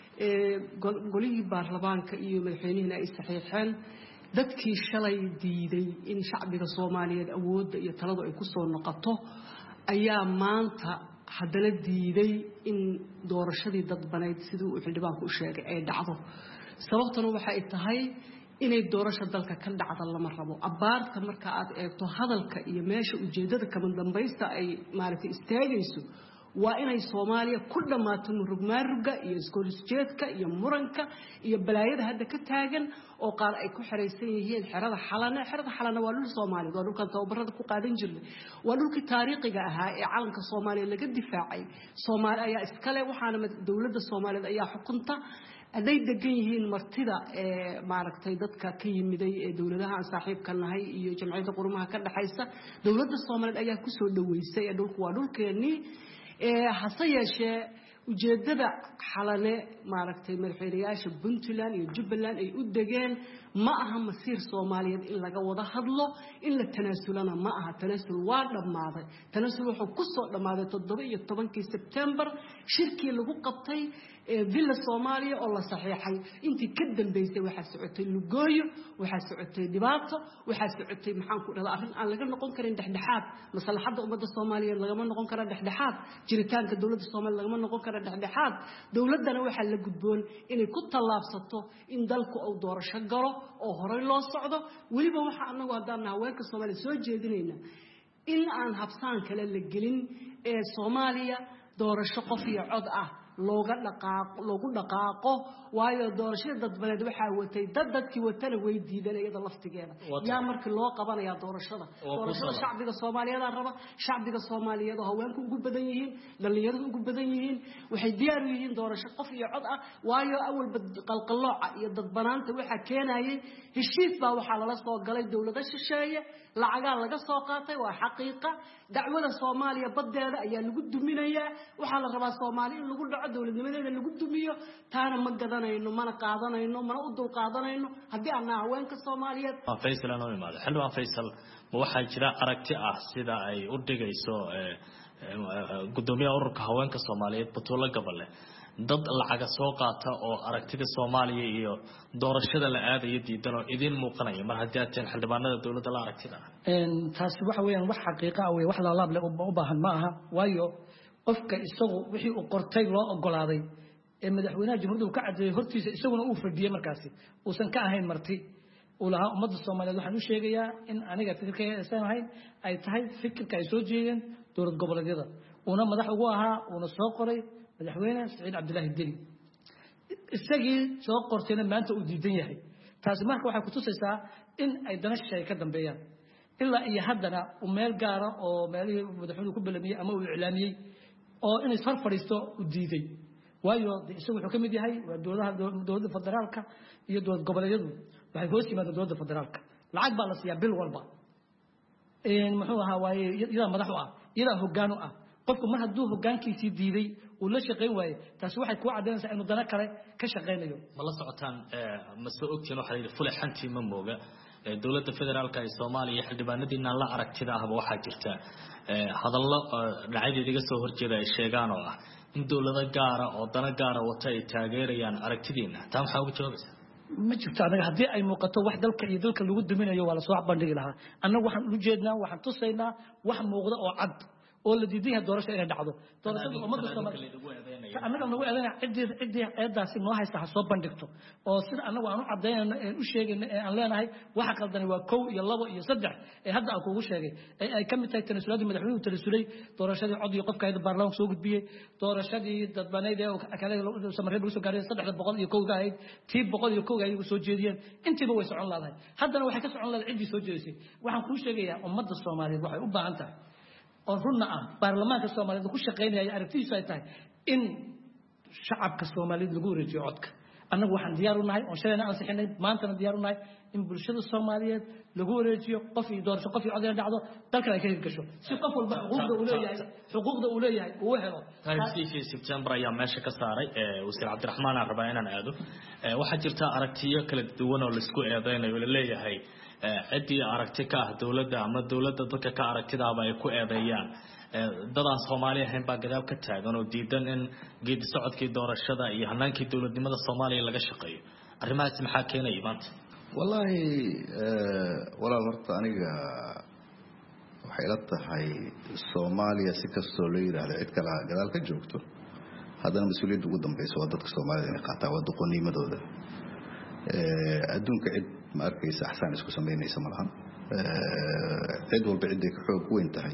ee golihii baarlamaanka iyo madaxweynaha ay saxiixeen dadkii shalay diiday in shacbiga Soomaaliyeed awoodda iyo taladu ay ku soo noqoto ayaa maanta haddana diiday in doorashadii dadbaneyd sidii uu xildhibaanku u sheegay ay dhacdo sababtuna waxa ay tahay inay doorasho dalka ka dhacdo lama rabo abaarta marka aad eegto hadalka iyo meesha ujeedada kama dambaysta ay maaragtay istaagayso waa inay Soomaaliya ku dhamaato murugmaaruga iyo iskoolijeedka iyo muranka iyo balaayada hadda ka taagan oo qaar ay ku xireysan yihiin xirada xalana xirada xalana waa dhul Soomaaliyeed waa dhulka tababarada ku qaadan jirnay waa dhulkii taariikhiga ahaa ee calanka Soomaaliya laga difaacay Soomaaliya ayaa iskale waxaana dawladda Soomaaliyeed ayaa xukunta aday degan yihiin martida ee maaragtay dadka ka yimiday ee dawladaha aan saaxiibka nahay iyo jamciyadda qurumaha ka dhaxaysa dawladda Soomaaliyeed ayaa ku soo dhaweysay ee dhulku waa dhulkeeni ee hase yeeshee ujeedada xalane maaragtay madaxweynayaasha Puntland iyo Jubbaland ay u degeen ma aha masiir Soomaaliyeed in laga wada hadlo in la tanaasulana ma aha tanaasul waa dhamaaday tanaasul wuxuu ku soo dhamaaday toddoba iyo tobankii September shirkii lagu qabtay ee villa Soomaaliya oo la saxiixay intii ka dambeysay waxa socotay lugooyo waxa socotay dhibaato waxa socotay maxaan ku dhadaa arrin aan laga noqon karin dhexdhexaad maslaxadda ummadda Soomaaliyeed laga noqon kara dhexdhexaad jiritaanka dawladda Soomaaliya laga noqon kara dhexdhexaad dawladana waxa la gudboon inay ku tallaabsato in dalku uu doorasho galo oo hore loo socdo waliba waxa anagu hadaan haweenka Soomaaliya soo jeedinayna in aan habsaan kale la gelin ee Soomaaliya doorasho qof iyo cod ah looga dhaqaaqo loogu dhaqaaqo waayo doorashada dadbaneed waxa watay dad dadkii watana way diideen iyada laftigeeda yaa markii loo qabanaya doorashada doorashada shacbiga Soomaaliyeed raba shacbiga Soomaaliyeed oo haweenku ugu badan yihiin dhalinyaradu ugu badan yihiin waxay diyaar u yihiin doorasho qof iyo cod ah waayo awal qalqalooca iyo dadbanaanta waxa keenayay heshiis baa waxa lala soo galay dawladda shisheeye lacaga laga soo qaatay waa xaqiiqa dacwada Soomaaliya badeeda ayaa lagu duminayaa waxa la rabaa Soomaaliya in lagu dhaco dawladnimadeeda lagu dumiyo taana ma gadanayno mana qaadanayno mana u dul qaadanayno hadii aan haweenka Soomaaliyeed Faysal aan u imaado xilwaan Faysal ma waxa jira aragti ah sida ay u dhigayso gudoomiyaha ururka haweenka Soomaaliyeed Batuulo Gaballe dad lacag soo qaata oo aragtida Soomaaliya iyo doorashada la aadayo diidan oo idin muuqanaya mar haddii aad xildhibaanada dawladda la aragtida een taasi waxa weeyaan wax xaqiiqo ah wax la laab leh u baahan ma aha waayo qofka isagu wixii uu qortay loo ogolaaday ee madaxweynaha jamhuuriyadda ka cadeeyay hortiisa isaguna uu fadhiyay markaasi uusan ka ahayn marti uu lahaa ummadda Soomaaliyeed waxaan u sheegayaa in aniga fikirkayga aysan ahayn ay tahay fikirka ay soo jeedeen dowlad goboleedyada una madax ugu ahaa una soo qoray madaxweyne Saciid Cabdullaahi Deni isagii soo qortayna maanta uu diidan yahay taasi marka waxay ku tusaysaa in ay dana shay ka dambeeyaan ilaa iyo haddana uu meel gaar ah oo meelihii madaxweynuhu ku bilaamiyay ama uu iclaamiyay oo inay sar fadhiisto u diiday waayo isagu wuxuu ka mid yahay dowladaha dowladda federaalka iyo dowlad goboleedyadu waxay hoos yimaadaan dowladda federaalka lacag baa la siiyaa bil walba een muxuu ahaa waaye iyada madax u ah iyada hoggaan u ah qofku mar hadduu hoggaankiisii diiday uu la shaqeyn waayo taasi waxay ku cadeynaysaa inuu dana kale ka shaqeynayo ma la socotaan ma soo ogtiin waxa la yidhi fule xantii ma mooga dowladda federaalka ee Soomaaliya xildhibaanadiina la aragtida ah waxa jirta hadallo dhacayda iga soo horjeeda ay sheegaan oo ah in dowlada gaar ah oo dana gaar ah wata ay taageerayaan aragtidiina taa waxa ugu jawaabaysaa ma jirto anaga hadii ay muuqato wax dalka iyo dalka lagu duminayo waa la soo bandhigi lahaa annagu waxaan u jeednaa waxaan tusaynaa wax muuqda oo cad oo la diidan yahay doorasho inay dhacdo doorashada ummadda Soomaaliyeed annaga nagu eedaynaa cidii cidii eedaasi noo haysta ha soo bandhigto oo sida annagu aan u cadeynayno ee u sheegayno ee aan leenahay waxa qaldan waa kow iyo labo iyo saddex ee hadda aan kugu sheegay ee ay ka mid tahay tanasuladii madaxweynuhu tanasulay doorashadii cod iyo qofka hay'adda baarlamaanka soo gudbiyay doorashadii dadbaneed ee kale samareeb lagu soo gaaray saddex boqol iyo kow ahayd tii boqol iyo kow ay soo jeediyeen intiiba way socon laadahay haddana waxay ka socon laadahay cidii soo jeedisay waxaan ku sheegayaa ummadda Soomaaliyeed waxay u baahan tahay oo runna ah baarlamaanka Soomaaliyeed ku shaqeynaya aragtiisa ay tahay in shacabka Soomaaliyeed lagu wareejiyo codka annagu waxaan diyaar u nahay oo shalayna aan saxinay maantana diyaar u nahay in bulshada Soomaaliyeed lagu wareejiyo qof iyo doorasho qof iyo cod ay dhacdo dalkan ay ka hirgasho si qof walba xuquuqda uu leeyahay xuquuqda uu leeyahay uu helo taariikhii September ayaa meesha ka saaray ee wasiir Cabdiraxmaan aan rabaa inaan aado waxa jirta aragtiyo kala duwan oo la isku eedeynayo la leeyahay cidii aragti ka ah dawladda ama dawladda dadka ka aragtidaaba ay ku eedeeyaan dadaan Soomaaliya ahayn baa gadaal ka taagan oo diidan in geedi socodkii doorashada iyo hanaankii dawladnimada Soomaaliya laga shaqeeyo arrimahaas maxaa keenay maanta wallahi walaal horta aniga waxay la tahay Soomaaliya si kastoo loo yiraahdo cid kale gadaal ka joogto haddana mas'uuliyadda ugu dambaysa waa dadka Soomaalida inay qaataan waa doqonimadooda adduunka cid ma arkaysa axsaan isku sameynaysa malahan cid walba cid ay xoog weyn tahay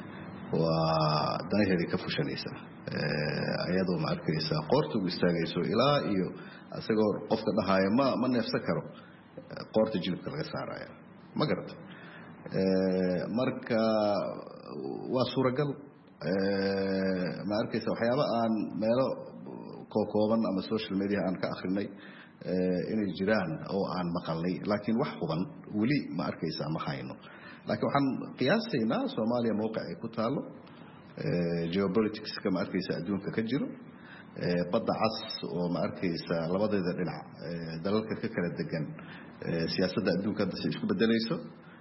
waa danaheedii ka fushanaysa ayadoo ma arkaysa qoorta ugu istaagayso ilaa iyo asagoo qofka dhahaaya ma ma neefsan karo qoorta jilibka laga saaraya ma garata marka waa suuragal ma arkaysa waxyaaba aan meelo kooban ama social media aan ka akhrinay inay jiraan oo aan maqalnay laakiin wax huban wali ma arkaysa ma hayno laakiin waxaan qiyaasaynaa Soomaaliya mowqac ay ku taalo geopolitics kama arkaysa adduunka ka jiro badda cas oo ma arkaysa labadeeda dhinac dalalka ka kala degan siyaasadda adduunka hadda si isku bedelayso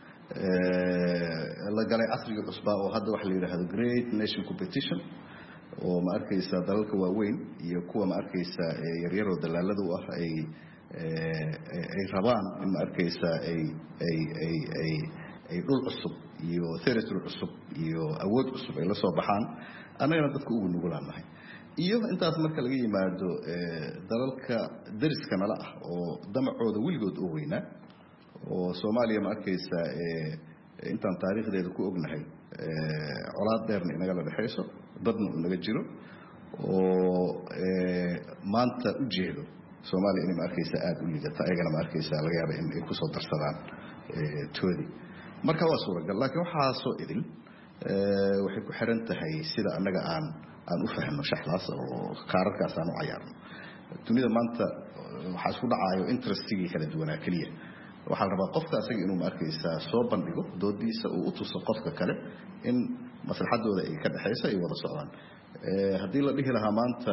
la galay casriga cusba oo hadda wax la yiraahdo great nation competition oo ma arkaysa dalalka waaweyn iyo kuwa ma arkaysa yaryar oo dalaaladu ah ay ay rabaan in ma arkaysa ay ay ay ay ay dhul cusub iyo territory cusub iyo awood cusub ay la soo baxaan annagana dadku ugu nugulaanahay iyo intaas marka laga yimaado dalalka dariska nala ah oo damacooda wiligood oo weynaa oo Soomaaliya ma arkaysa intaan taariikhdeeda ku ognahay colaad dheerna inaga la dhaxayso dadna naga jiro oo maanta u jeedo Soomaaliya inay ma arkaysa aad u liidata ayagana ma arkaysa laga yaabo in ay ku soo darsadaan toodi marka waa suuragal laakiin waxa soo idin waxay ku xiran tahay sida annaga aan aan u fahmo shaxlaas oo qaararkaas aan u cayaarno dunida maanta waxa isku dhacayo interestigi kala duwanaa kaliya waxa la rabaa qofka asaga inuu ma arkaysa soo bandhigo doodiisa uu u tuso qofka kale in maslaxadooda ay ka dhaxayso ay wada socdaan haddii la dhihi lahaa maanta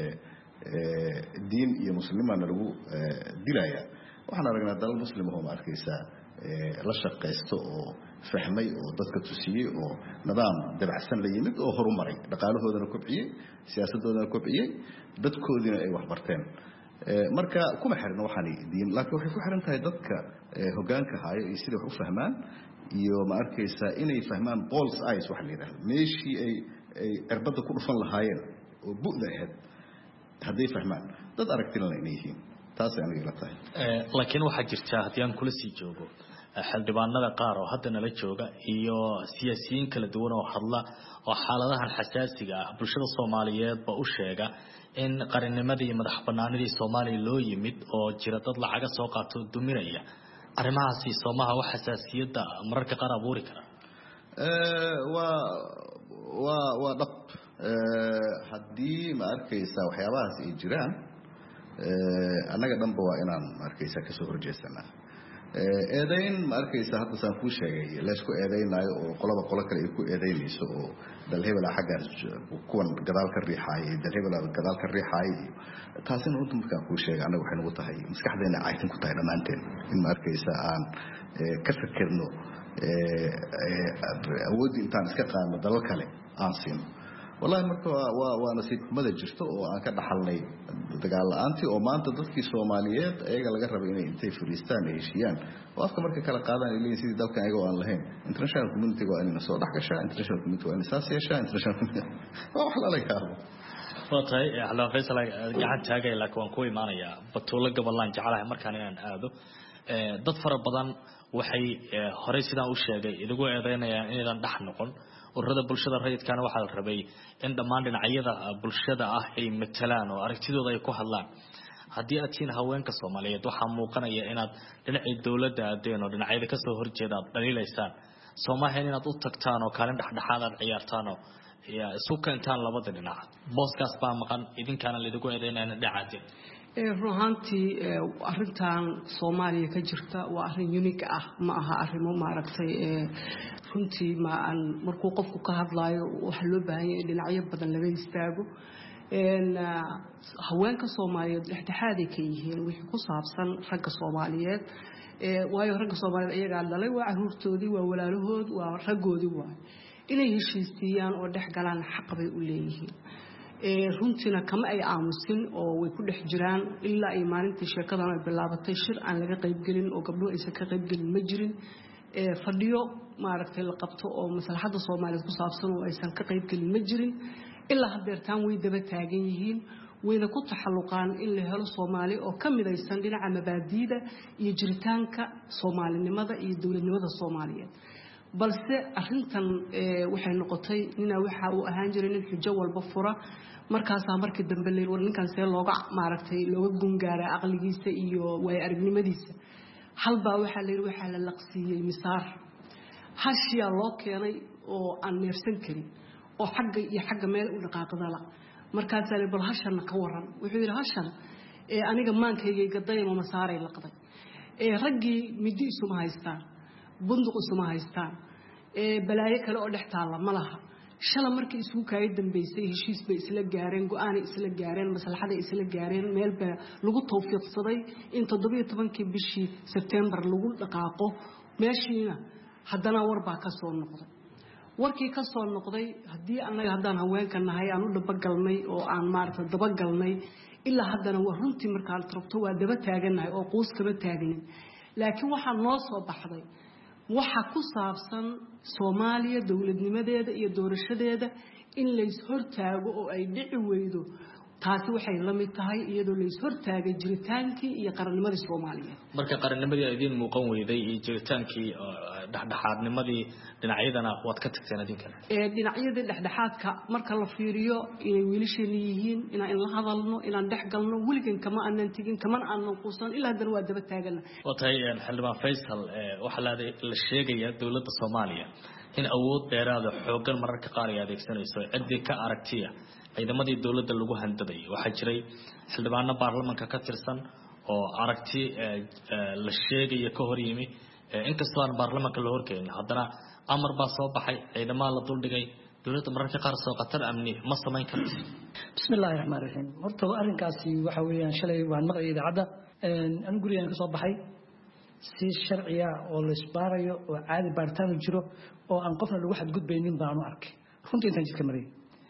diin iyo muslimaana lagu dilaya waxaan aragnaa dalal muslim oo ma arkaysa la shaqeysto oo fahmay oo dadka tusiyay oo nidaam dabacsan la yimid oo horumaray dhaqaalahoodana kobciyay siyaasadoodana kobciyay dadkoodina ay wax barteen marka kuma xirna waxaan diin laakiin waxay ku xiran tahay dadka hoggaanka haya iyo sida wax u fahmaan iyo ma arkaysa inay fahmaan balls eyes wax la yiraahdo meeshii ay ay cirbada ku dhufan lahaayeen oo bu'da ahayd hadday fahmaan dad aragtina la inay yihiin taas ay aniga la tahay laakiin waxa jirta haddii aan kula sii joogo xildhibaanada qaar oo hadda nala jooga iyo siyaasiyiin kala duwan oo hadla oo xaaladahan xasaasiga ah bulshada Soomaaliyeed ba u sheega in qarannimadii iyo madax banaanidii Soomaaliya loo yimid oo jira dad lacaga soo qaato duminaya arrimahaasi Soomaha wax xasaasiyada mararka qaar abuuri kara ee waa waa waa dhab ee hadii ma arkaysa waxyaabahaas ay jiraan ee anaga dhanba waa inaan ma arkaysa ka soo horjeesanaa eedayn ma arkaysa hadda saan ku sheegay la isku eedaynayo oo qolaba qolo kale ay ku eedaynayso oo dal hebel xaggaas kuwan gadaal ka riixay dal hebel gadaal ka riixay taasina runta markaa ku sheegay anaga waxay nagu tahay maskaxdeena aytan ku tahay dhamaanteen in ma arkaysa aan ka fikirno awood intaan iska qaadno dalal kale aan siino wallahi marka waa waa nasiib mada jirto oo aan ka dhaxalnay dagaal la'aantii oo maanta dadkii Soomaaliyeed ayaga laga rabay inay intay fariistaan ay heshiiyaan oo afka marka kala qaadaan ilaa sidii dalkan ayaga aan lahayn international community waa inay soo dhax gashaa international community waa inay saas yeeshaa international community waa wax la laga yaabo waatay ala faysal gacan taagay la kuwan ku imaanaya batuulo gobolaan jecelahay markaan inaan aado dad fara badan waxay hore sidaan u sheegay idigu eedeynayaan inaan dhax noqon ururada bulshada rayidkana waxa la rabay in dhammaan dhinacyada bulshada ah ay matalaan oo aragtidooda ay ku hadlaan haddii aad tiin haweenka Soomaaliyeed waxa muuqanaya inaad dhinacii dawladda aadeen oo dhinacyada ka soo horjeeda dhaliilaysaan Soomaaliya inaad u tagtaan oo kaalin dhaxdhaxaad aad ciyaartaan oo ya isu keentaan labada dhinac booskaas baa maqan idinkana lidigu eedeynayna dhacaadeen ee ruuxantii arintan Soomaaliya ka jirta waa arin unique ah ma aha arimo maaragtay ee runtii ma aan markuu qofku ka hadlayo waxa loo baahan yahay dhinacyo badan laga istaago een haweenka Soomaaliyeed dhexdhexaad ka yihiin wixii ku saabsan ragga Soomaaliyeed ee waayo ragga Soomaaliyeed iyaga dhalay waa caruurtoodii waa walaalahood waa raggoodii waa inay heshiisiyaan oo dhex galaan xaq bay u leeyihiin ee runtina kama ay aamusin oo way ku dhex jiraan ilaa ay maalintii sheekadan ay bilaabatay shir aan laga qayb gelin oo gabdhuhu aysan ka qayb gelin ma jirin ee fadhiyo maaragtay la qabto oo maslaxada Soomaaliyeed ku saabsan oo aysan ka qayb gelin ma jirin ilaa hadeertaan way daba taagan yihiin wayna ku taxalluqaan in la helo Soomaali oo ka midaysan dhinaca mabaadiida iyo jiritaanka Soomaalinimada iyo dawladnimada Soomaaliyeed balse arintan ee waxay noqotay ina waxa uu ahaan jiray in xujo walba fura markaas markii dambe leeyahay war ninkan see looga maaragtay looga gungaara aqligiisa iyo way aragnimadiisa halba waxa leeyahay waxa la laqsiyay misaar hashiya loo keenay oo aan neersan karin oo xagga iyo xagga meel u dhaqaaqda la markaas ay bal hashan ka waran wuxuu yiri hashan ee aniga maankayga gaday ma masaaray laqday ee ragii midi isuma haystaan bunduq isuma haystaan ee balaayo kale oo dhex taala malaha shala markii isku kaay dambeysay heshiis bay isla gaareen go'aan isla gaareen maslaxada isla gaareen meel ba lagu tawfiiqsaday in toddoba iyo tobankii bishii September lagu dhaqaaqo meeshiina haddana war baa ka soo noqday warkii ka soo noqday hadii anaga hadaan haweenka nahay aan u dhabagalnay oo aan maarta dabagalnay ilaa haddana waa runtii markaa la tarabto waa daba taaganahay oo qoys kaba taagnin laakiin waxa noo soo baxday waxa ku saabsan Soomaaliya dawladnimadeeda iyo doorashadeeda in la is hortaago oo ay dhici weydo taasi waxay la mid tahay iyadoo la is hortaagay jiritaankii iyo qarannimadii Soomaaliya marka qarannimadii ay idin muuqan weyday iyo jiritaankii dhaxdhaxaadnimadii dhinacyadana waad ka tagteen idinkan ee dhinacyada dhaxdhaxaadka marka la fiiriyo inay wiilasheen yihiin inaan la hadalno inaan dhex galno wiligan kama aanan tigin kama aanan quusan ilaa hadana waa daba taagana watay xildhibaan Faysal waxa la sheegaya dawladda Soomaaliya in awood dheeraad ah xoogan mararka qaar ay adeegsanayso cidii ka aragtiya ciidamadii dawladda lagu handaday waxa jiray xildhibaano baarlamaanka ka tirsan oo aragti la sheegaya ka hor yimi inkastoo aan baarlamaanka la horkeenin haddana amar baa soo baxay ciidamada la duldhigay dawladda mararka qaar soo qatar amni ma samayn karto bismillaahir rahmaanir rahiim horta arrinkaasi waxa weeyaan shalay waan maqlay idaacada aan guriga ka soo baxay si sharciya oo la isbaarayo oo caadi baartaan jiro oo aan qofna lagu xadgudbaynin baan u arkay runtii intaan jidka maray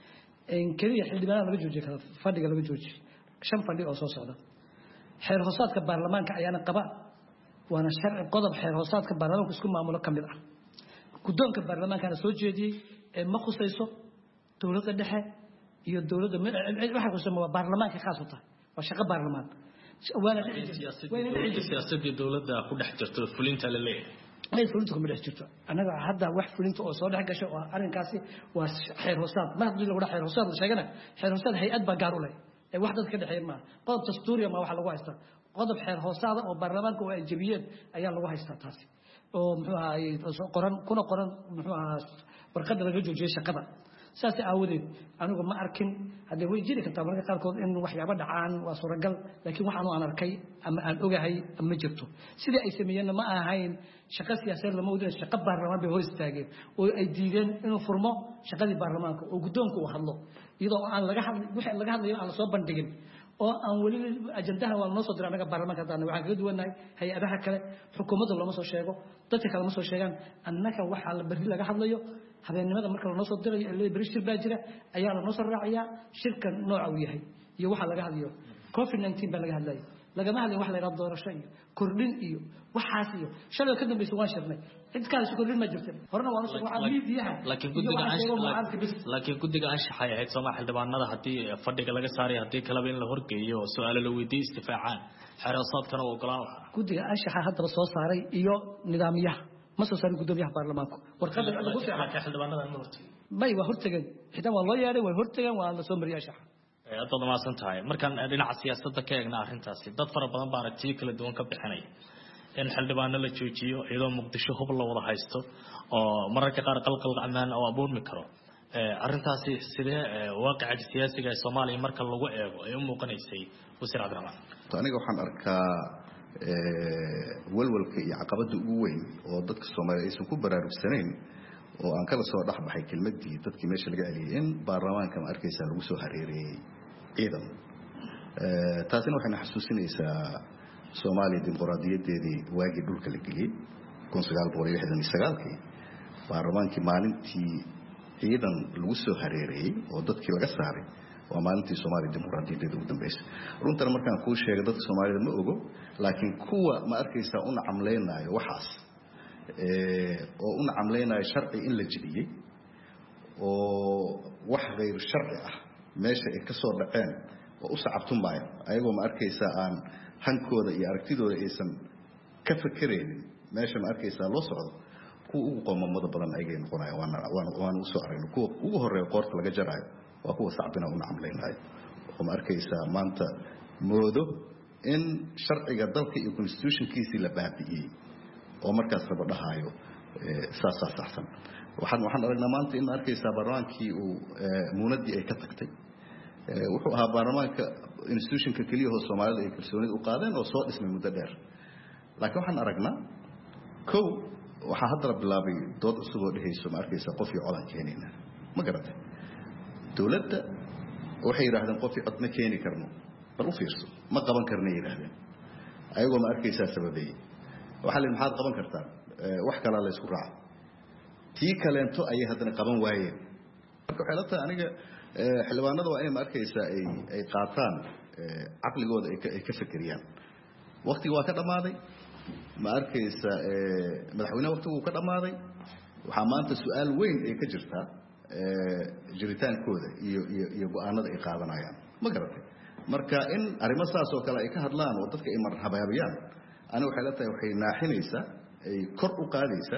in kaliya xildhibaanada laga joojiyo kala fadhiga laga joojiyo shan fadhi oo soo socda xeer hoosaadka baarlamaanka ayaana qaba waana sharci qodob xeer hoosaadka baarlamaanka isku maamulo kamid ah guddoonka baarlamaanka soo jeediyay ee ma khusayso dawladda dhexe iyo dawladda waxa khusayso baarlamaanka khaas u tahay waa shaqo baarlamaan waana siyaasadda dawladda ku dhex jirto fulinta la leeyahay ay fulinta kuma dhex jirto anaga hadda wax fulinta oo soo dhex gasho oo arrinkaasi waa xeer hoosaad ma hadii lagu xeer hoosaad la sheegana xeer hoosaad hay'ad baa gaar u leh ee wax dadka dhexeeyay ma qodob dastuuriya ma waxa lagu haystaa qodob xeer hoosaada oo baarlamaanka oo ay jabiyeen ayaa lagu haystaa taasi oo muxuu ahaay qoran kuna qoran muxuu ahaa warqadda laga joojiyay shaqada saas aawadeed anigu ma arkin hadii way jiri kartaa marka qaarkood in waxyaabo dhacaan waa suuragal laakiin waxaan aan arkay ama aan ogahay ama jirto sidii ay sameeyeen ma ahayn shaqo siyaasadeed lama wadin shaqo baarlamaan bay hoos taageen oo ay diideen inuu furmo shaqadii baarlamaanka oo guddoonku uu hadlo iyadoo aan laga hadlin wixii laga hadlayo aan soo bandhigin oo aan wali ajandaha waa noo soo diray anaga baarlamaanka hadana waxaan kaga duwanahay hay'adaha kale xukuumadda lama soo sheego dadka kale ma soo sheegaan annaka waxa la bari laga hadlayo habeennimada marka la noo soo dirayo ee brishir baa jira ayaa la noo soo raaciyaa shirkan nooca uu yahay iyo waxa laga hadlayo covid nineteen baa laga hadlayo lagama hadlin wax la yiraahdo doorasho iyo kordhin iyo waxaas iyo shalay ka dambeysay waan shirnay cid kale isku kordhin ma jirto horna waan soo waxaan miidiyaha laakiin gudiga anshaxa laakiin gudiga anshaxa ay ahayd Soomaaliya xildhibaanada hadii fadhiga laga saaray hadii kala in la horgeeyo su'aalo la weydiiyo istifaacaan xarasaadkana oo golaan waxa gudiga anshaxa hadda soo saaray iyo nidaamyaha ma soo saarin gudoomiyaha baarlamaanka warqada lagu fiican xildhibaanada ma hortay may waa hortagan xitaa waa loo yeeray way hortagan waa la soo mariyay anshaxa aad ma san tahay markan dhinaca siyaasadda ka eegna arrintaasi dad fara badan baa aragtiyo kala duwan ka bixinay in xildhibaano la joojiyo iyadoo Muqdisho hub la wada haysto oo mararka qaar qalqal ammaan oo abuurmi karo arrintaasi sidee waaqica siyaasiga ee Soomaaliya marka lagu eego ay u muuqanaysay wasiir Cabdiraxmaan aniga waxaan arkaa walwalka iyo caqabada ugu weyn oo dadka Soomaaliyeed aysan ku baraarugsanayn oo aan kala soo dhaxbaxay kelmadii dadkii meesha laga celiyay in baarlamaanka ma arkaysa lagu soo hareereeyay ciidan ee taasina waxay xasuusinaysaa Soomaaliya dimuqraadiyadeedii waagi dhulka la geliyay kun sagaal boqol lixdan iyo sagaal kii baarlamaankii maalintii ciidan lagu soo hareereeyay oo dadkii laga saaray waa maalintii Soomaaliya dimuqraadiyadeeda ugu dambeysay runtii markaan ku sheegay dadka Soomaalida ma ogo laakiin kuwa ma arkaysa una camleenayo waxaas ee oo una camleenayo sharci in la jibiyay oo wax غير sharci ah meesha ay ka soo dhaceen oo u sacabtumaayo ayagoo ma arkaysa aan hankooda iyo aragtidooda aysan ka fakareenin meesha ma arkaysa loo socdo kuwa ugu qoomamada badan ayay noqonayaan waana waana waana u soo aragno kuwa ugu horeeyo qoorta laga jarayo waa kuwa sacbina una camleenayo oo ma arkaysa maanta moodo in sharciga dalka iyo constitutionkiisi la baabi'iyay oo markaas raba dhahayo saasa saxsan waxaan waxaan aragnaa maanta in arkaysa baarlamaankii uu muunadii ay ka tagtay wuxuu ahaa baarlamaanka institutionka kaliya oo Soomaalida ay kalsoonida u qaadeen oo soo dhismay muddo dheer laakiin waxaan aragnaa kow waxa hadda bilaabay dood cusub oo dhehayso ma arkaysa qof iyo codan keenina ma garatay dawladda waxay yiraahdeen qof iyo cod ma keeni karno bal u fiirso ma qaban karnay yiraahdeen ayagoo ma arkaysa sababay waxa la maxaad qaban kartaa wax kale la isku raac tii kaleento ay hadana qaban waayeen marka waxa la tahay aniga xilwaanada waa inay ma arkaysa ay ay qaataan aqligooda ay ka fikiriyaan waqtiga waa ka dhamaaday ma arkaysa madaxweynaha waqtigu ka dhamaaday waxa maanta su'aal weyn ay ka jirtaa jiritaankooda iyo iyo go'aanada ay qaadanayaan ma garatay marka in arrimo saas oo kale ay ka hadlaan oo dadka ay marhabayaan ana waxa la tahay waxay naaxinaysa ay kor u qaadaysa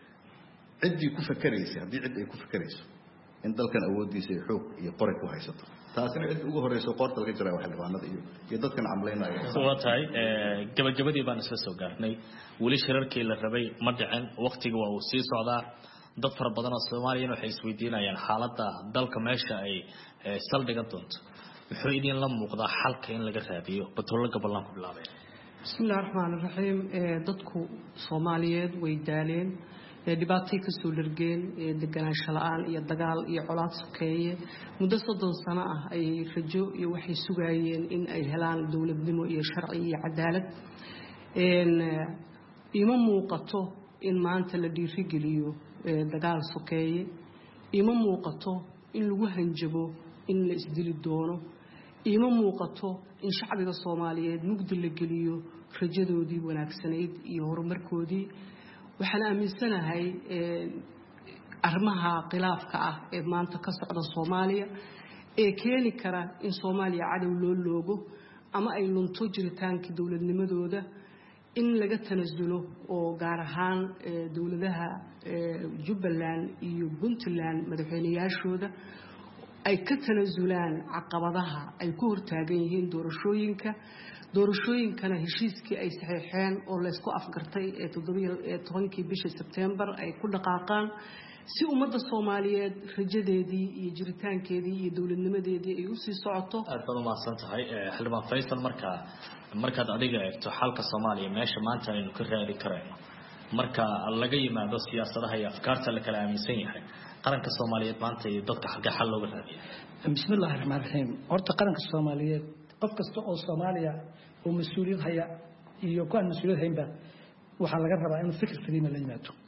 cidii ku fakaraysa hadii cid ay ku fakarayso in dalkan awoodiisa ay xoog iyo qoray ku haysato taasina cid ugu horeyso qoorta laga jiray waxa xildhibaanada iyo iyo dadkan camleynaya waa tahay gabagabadii baan isla soo gaarnay wali shirarkii la rabay ma dhicin waqtiga waa uu sii socdaa dad fara badan oo Soomaaliyeed waxay isweydiinayaan xaaladda dalka meesha ay saldhigan doonto wuxuu idin la muuqdaa xalka in laga raadiyo batoola gabalan ku bilaabay bismillaahir rahmaanir rahiim dadku Soomaaliyeed way daaleen dhibaatay ka soo dhargeen deganaansho la'aan iyo dagaal iyo colaad sokeeye muddo soddon sano ah ay rajo iyo waxay sugayeen in ay helaan dawladnimo iyo sharci iyo cadaalad een ima muuqato in maanta la dhiirigeliyo dagaal sokeeye ima muuqato in lagu hanjabo in la isdili doono ima muuqato in shacbiga Soomaaliyeed mugdi la geliyo rajadoodii wanaagsanayd iyo horumarkoodii waxaan aaminsanahay arrimaha khilaafka ah ee maanta ka socda Soomaaliya ee keeni kara in Soomaaliya cadow loo loogo ama ay lunto jiritaankii dawladnimadooda in laga tanasulo oo gaar ahaan dawladaha Jubbaland iyo Puntland madaxweynayaashooda ay ka tanasulaan caqabadaha ay ku hortaagan yihiin doorashooyinka doorashooyinkana heshiiskii ay saxeexeen oo la isku afgartay ee toddoba iyo tobankii bishii September ay ku dhaqaaqaan si ummadda Soomaaliyeed rajadeedii iyo jiritaankeedii iyo dawladnimadeedii ay u sii socoto aad baad u mahadsan tahay xildhibaan Faysal marka markaad adiga eegto xalka Soomaaliya meesha maanta aynu ka raadi karayno marka laga yimaado siyaasadaha iyo afkaarta la kala aaminsan yahay qaranka Soomaaliyeed maanta iyo dadka xagga xal looga raadiyo bismillaahir rahmaanir rahiim horta qaranka Soomaaliyeed qof kasta oo Soomaaliya oo mas'uuliyad haya iyo kuwa mas'uuliyad haynba waxa laga rabaa in fikir fadhiina la yimaado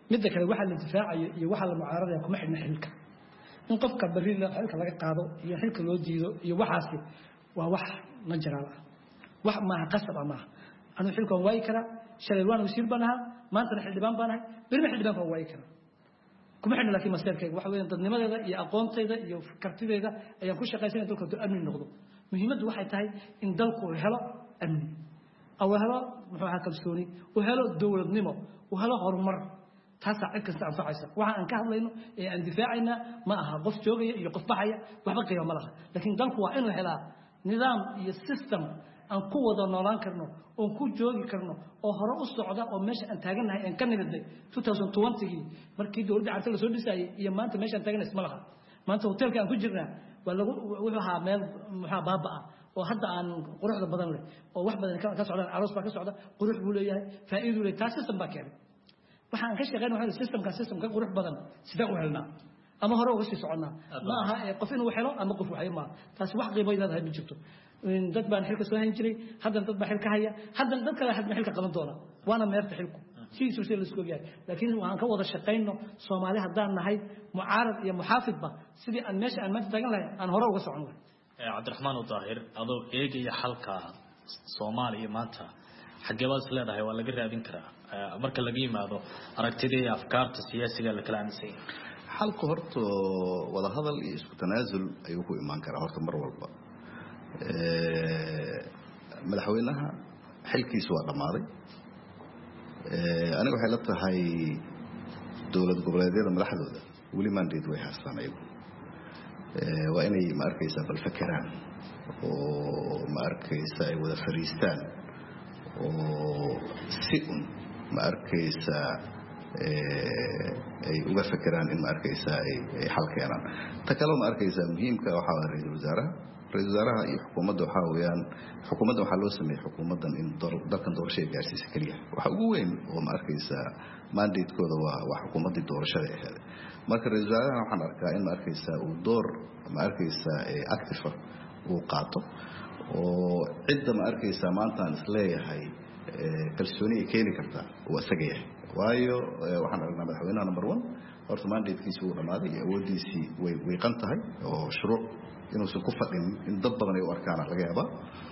midda kale waxa la difaacayo iyo waxa la mucaaradaya kuma xidhna xilka in qofka bari la xilka laga qaado iyo xilka loo diido iyo waxaasi waa wax ma jiraan wax ma qasab ama anu xilkan way kara shalay waan wasiir banaha maanta xildhibaan banahay birma xildhibaan baan way kara kuma xidhna laakiin masteerkayga waxa weeyaan dadnimadeeda iyo aqoontayda iyo kartideeda ayaan ku shaqaysanay dalka amni noqdo muhiimaddu waxay tahay in dalku helo amni aw helo muxuu ahaa kalsooni oo helo dawladnimo oo helo horumar taasa cid kasta anfacaysa waxa aan ka hadlayno ee aan difaacayna ma aha qof joogaya iyo qof baxaya waxba qiimo ma laha laakiin dalku waa inuu helaa nidaam iyo system aan ku wada noolaan karno oo ku joogi karno oo hore u socda oo meesha aan taaganahay aan ka nimidnay twenty twenty markii dawladda carta la soo dhisay iyo maanta meesha aan taaganahay isma laha maanta hotelka aan ku jirnaa waa lagu wuxuu ahaa meel muxaa baaba ah oo hadda aan quruxda badan leh oo wax badan ka socdaan aroos baa ka socda qurux buu leeyahay faa'iido leeyahay taas system baa keenay waxaan ka shaqeynaa waxa systemka systemka qurux badan sida u helnaa ama hore uga sii soconaa ma aha qof inuu helo ama qof waxay ma taas wax qiimo leedahay ma jirto dad baan xilka soo hayn jiray haddana dad baa xilka haya haddana dad kale hadda xilka qaban doona waana meerta xilku si soo la isku yahay laakiin waxaan ka wada shaqeyno Soomaali haddaan nahay mucaarad iyo muxaafidba sidii aan meesha aan maanta taagan lahayn aan hore uga socon lahayn Cabdiraxmaan Daahir adoo eegaya xalka Soomaaliya maanta xageebaas leedahay waa laga raadin karaa marka laga yimaado aragtida iyo afkaarta siyaasiga la kala aaminsan xalku horto wada hadal iyo isku tanaasul ayuu ku imaan karaa horta mar walba ee madaxweynaha xilkiisu waa dhamaaday ee aniga waxay la tahay dawlad goboleedyada madaxdooda wali mandate way haystaan ayagu ee waa inay ma arkaysaa bal fakaraan oo ma arkaysaa ay wada fariistaan oo si un ma arkaysaa ee ay uga fakaraan in ma arkaysaa ay xal keenaan ta kale ma arkaysaa muhiimka waxa ah ra'iisul wasaaraha ra'iisul wasaaraha iyo xukuumadda waxa weeyaan xukuumadda waxa loo sameeyay xukuumaddan in dalkan doorashada gaarsiisa kaliya waxa ugu weyn oo ma arkaysaa mandate-kooda waa waa xukuumaddii doorashada ahayd marka ra'iisul wasaaraha waxaan arkaa in ma arkaysaa uu door ma arkaysaa active uu qaato oo cidda ma arkaysaa maanta aan isleeyahay kalsooni ay keeni kartaa waa isaga yahay waayo waxaan aragnaa madaxweynaha number one horta mandate-kiisu uu dhamaaday iyo awoodiisii way weeqan tahay oo shuruuc inuusan ku fadhin in dad badan ay u arkaan laga yaabaa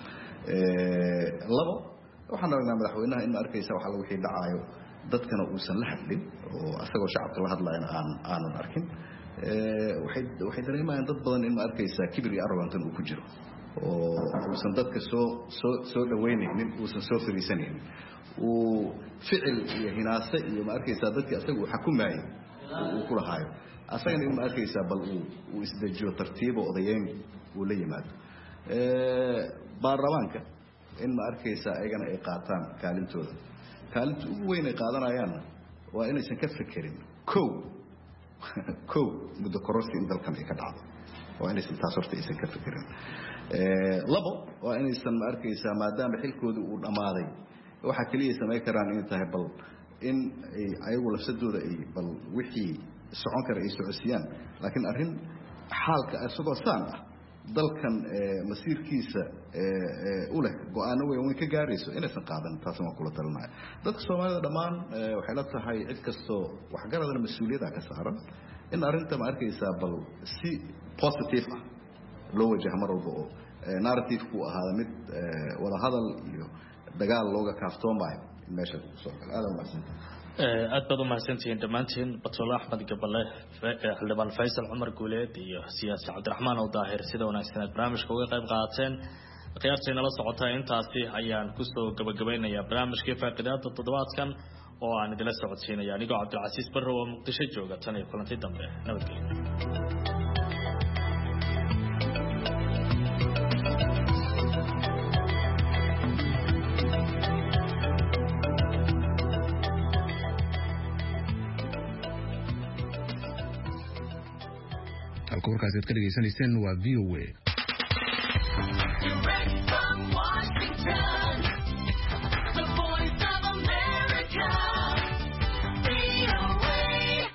labo waxaan aragnaa madaxweynaha in ma arkaysaa waxa lagu wixii dhacaayo dadkana uusan la hadlin oo asagoo shacabka la hadlayna aan aanan arkin waxay waxay dareemayaan dad badan in ma arkaysaa kibir iyo arrogantan uu ku jiro oo uusan dadka soo soo soo dhaweynaynin uusan soo fariisanaynin uu ficil iyo hinaase iyo ma arkaysaa dadkii asaga uu xukumayay uu ku lahaayo asagana in ma arkaysaa bal uu uu isdajiyo tartiibo odayeyn uu la yimaado ee baarlamaanka in ma arkaysaa ayagana ay qaataan kaalintooda kaalinta ugu weyn ay qaadanayaan waa inaysan ka fikirin kow kow muddo kororsi in dalkan ay ka dhacdo waa inaysan taas horta aysan ka fikirin labo waa inaysan ma arkaysaa maadaama xilkooda uu dhamaaday waxa kaliya sameey karaan inay tahay bal in ay ayagu lafsadooda ay bal wixii socon kara ay socosiyaan laakiin arrin xaalka asagoo saan ah dalkan masiirkiisa u leh go'aano weyn ka gaarayso inaysan qaadan taas ma kula talinayo dadka Soomaalida dhamaan waxay la tahay cid kasto wax garadana mas'uuliyada ka saaran in arrinta ma arkaysaa bal si positive ah loo wajaho mar walba oo narrative ku ahaada mid wada hadal iyo dagaal looga kaaftoomayo meesha soo kala aad ma santaa aad baad u mahadsantihiin dhammaantiin Batula Axmed Gabale xildhibaan Faysal Cumar Guuleed iyo siyaasi Cabdiraxmaan Daahir sida wanaagsan barnaamijka uga qayb qaateen qiyaastii la socota intaasi ayaan ku soo gabagabeynayaa barnaamijka faaqidaada toddobaadkan oo aan idila socodsiinaya anigoo Cabdilcasiis Barrow oo Muqdisho jooga tan iyo kulantii dambe nabadgelyo warkaas aad ka dhageysanayseen waa V O A. dawladda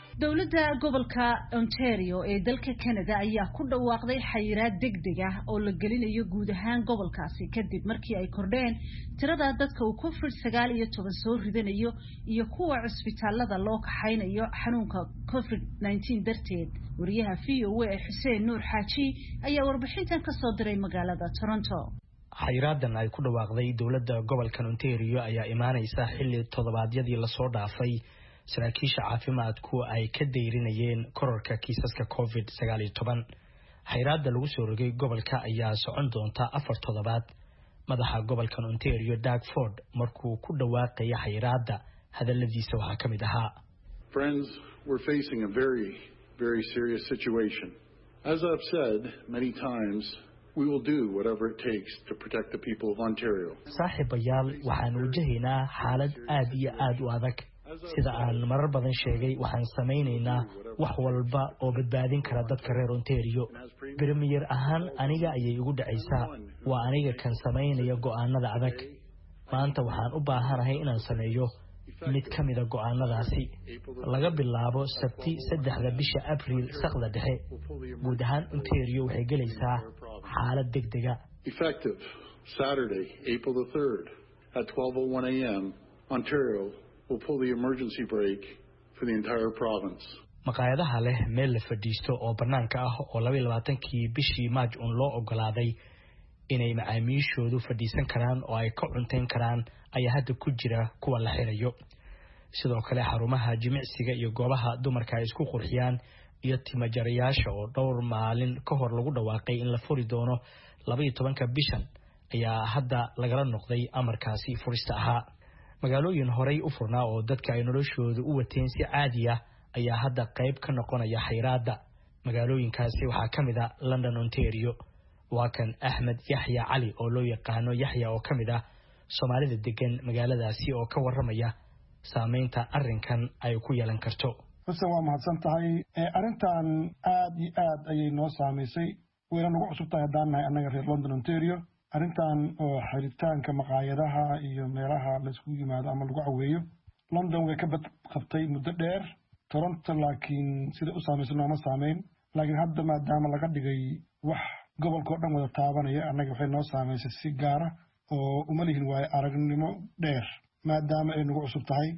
dowladda gobolka Ontario ee dalka Canada ayaa ku dhawaaqday xayiraad degdeg ah oo la gelinayo guud ahaan gobolkaasi kadib markii ay kordheen tirada dadka uu covid sagaal iyo toban soo ridanayo iyo kuwa cusbitaalada loo kaxaynayo xanuunka covid nineteen darteed. wariyaha V O A Xuseen Nuur Xaaji ayaa warbixintan ka soo diray magaalada Toronto. xayiraadan ay ku dhawaaqday dowladda gobolka Ontario ayaa imaanaysa xilli toddobaadyadii la soo dhaafay saraakiisha caafimaadku ay ka deyrinayeen kororka kiisaska covid sagaal iyo toban. xayiraadda lagu soo rogay gobolka ayaa socon doonta afar toddobaad. madaxa gobolka Ontario Doug Ford markuu ku dhawaaqay xayiraadda hadaladiisa waxaa ka mid ahaa: Friends, we're facing a very very serious situation. As I've said many times, we will do whatever it takes to protect the people of Ontario. saaxiibayaal waxaan wajahaynaa xaalad aad iyo aad u adag. sida aan marar badan sheegay waxaan samaynaynaa wax walba oo badbaadin kara dadka reer Ontario. Premier ahaan aniga ayay ugu dhacaysaa, waa aniga kan samaynaya go'aanada adag. maanta waxaan u baahanahay inaan sameeyo mid ka mid ah go'aanadaasi laga bilaabo Sabti saddexda bisha Abriil saqda dhexe. guud ahaan Ontario waxay galaysaa xaalad degdeg ah. Effective Saturday, April the third at twelve oh one a m Ontario will pull the emergency brake for the entire province. maqaayadaha leh meel la fadhiisto oo banaanka ah oo laba iyo labaatankii bishii Maaj un loo ogolaaday inay macaamiishoodu fadhiisan karaan oo ay ka cunteyn karaan ayaa hadda ku jira kuwa la xirayo. sidoo kale xarumaha jimicsiga iyo goobaha dumarka ay isku qurxiyaan iyo timajarayaasha oo dhowr maalin ka hor lagu dhawaaqay in la furi doono laba iyo tobanka bishan ayaa hadda lagala noqday amarkaasi furista ahaa. magaalooyin horey u furnaa oo dadka ay noloshooda u wateen si caadi ah ayaa hadda qayb ka noqonaya xayiraadda. magaalooyinkaasi waxaa ka mid ah London, Ontario. waa kan Axmed Yaxya Cali oo loo yaqaano Yaxya oo ka mid ah Soomaalida degan magaaladaasi oo ka waramaya saameynta arrinkan ay ku yeelan karto. Xuseen waa mahadsan tahay. arrintan aad iyo aad ayay noo saameysay wayna nagu cusub tahay haddaan nahay annaga reer London, Ontario. arrintan oo xiritaanka maqaayadaha iyo meelaha la isku yimaado ama lagu caweeyo London way ka bad qabtay muddo dheer. Toronto laakiin sida u saameysay nooma saameyn, laakiin hadda maadaama laga dhigay wax gobolka oo dhan wada taabanaya annaga waxay noo saameysay si gaara oo uma lihin waayo aragnimo dheer maadaama ay nagu cusub tahay.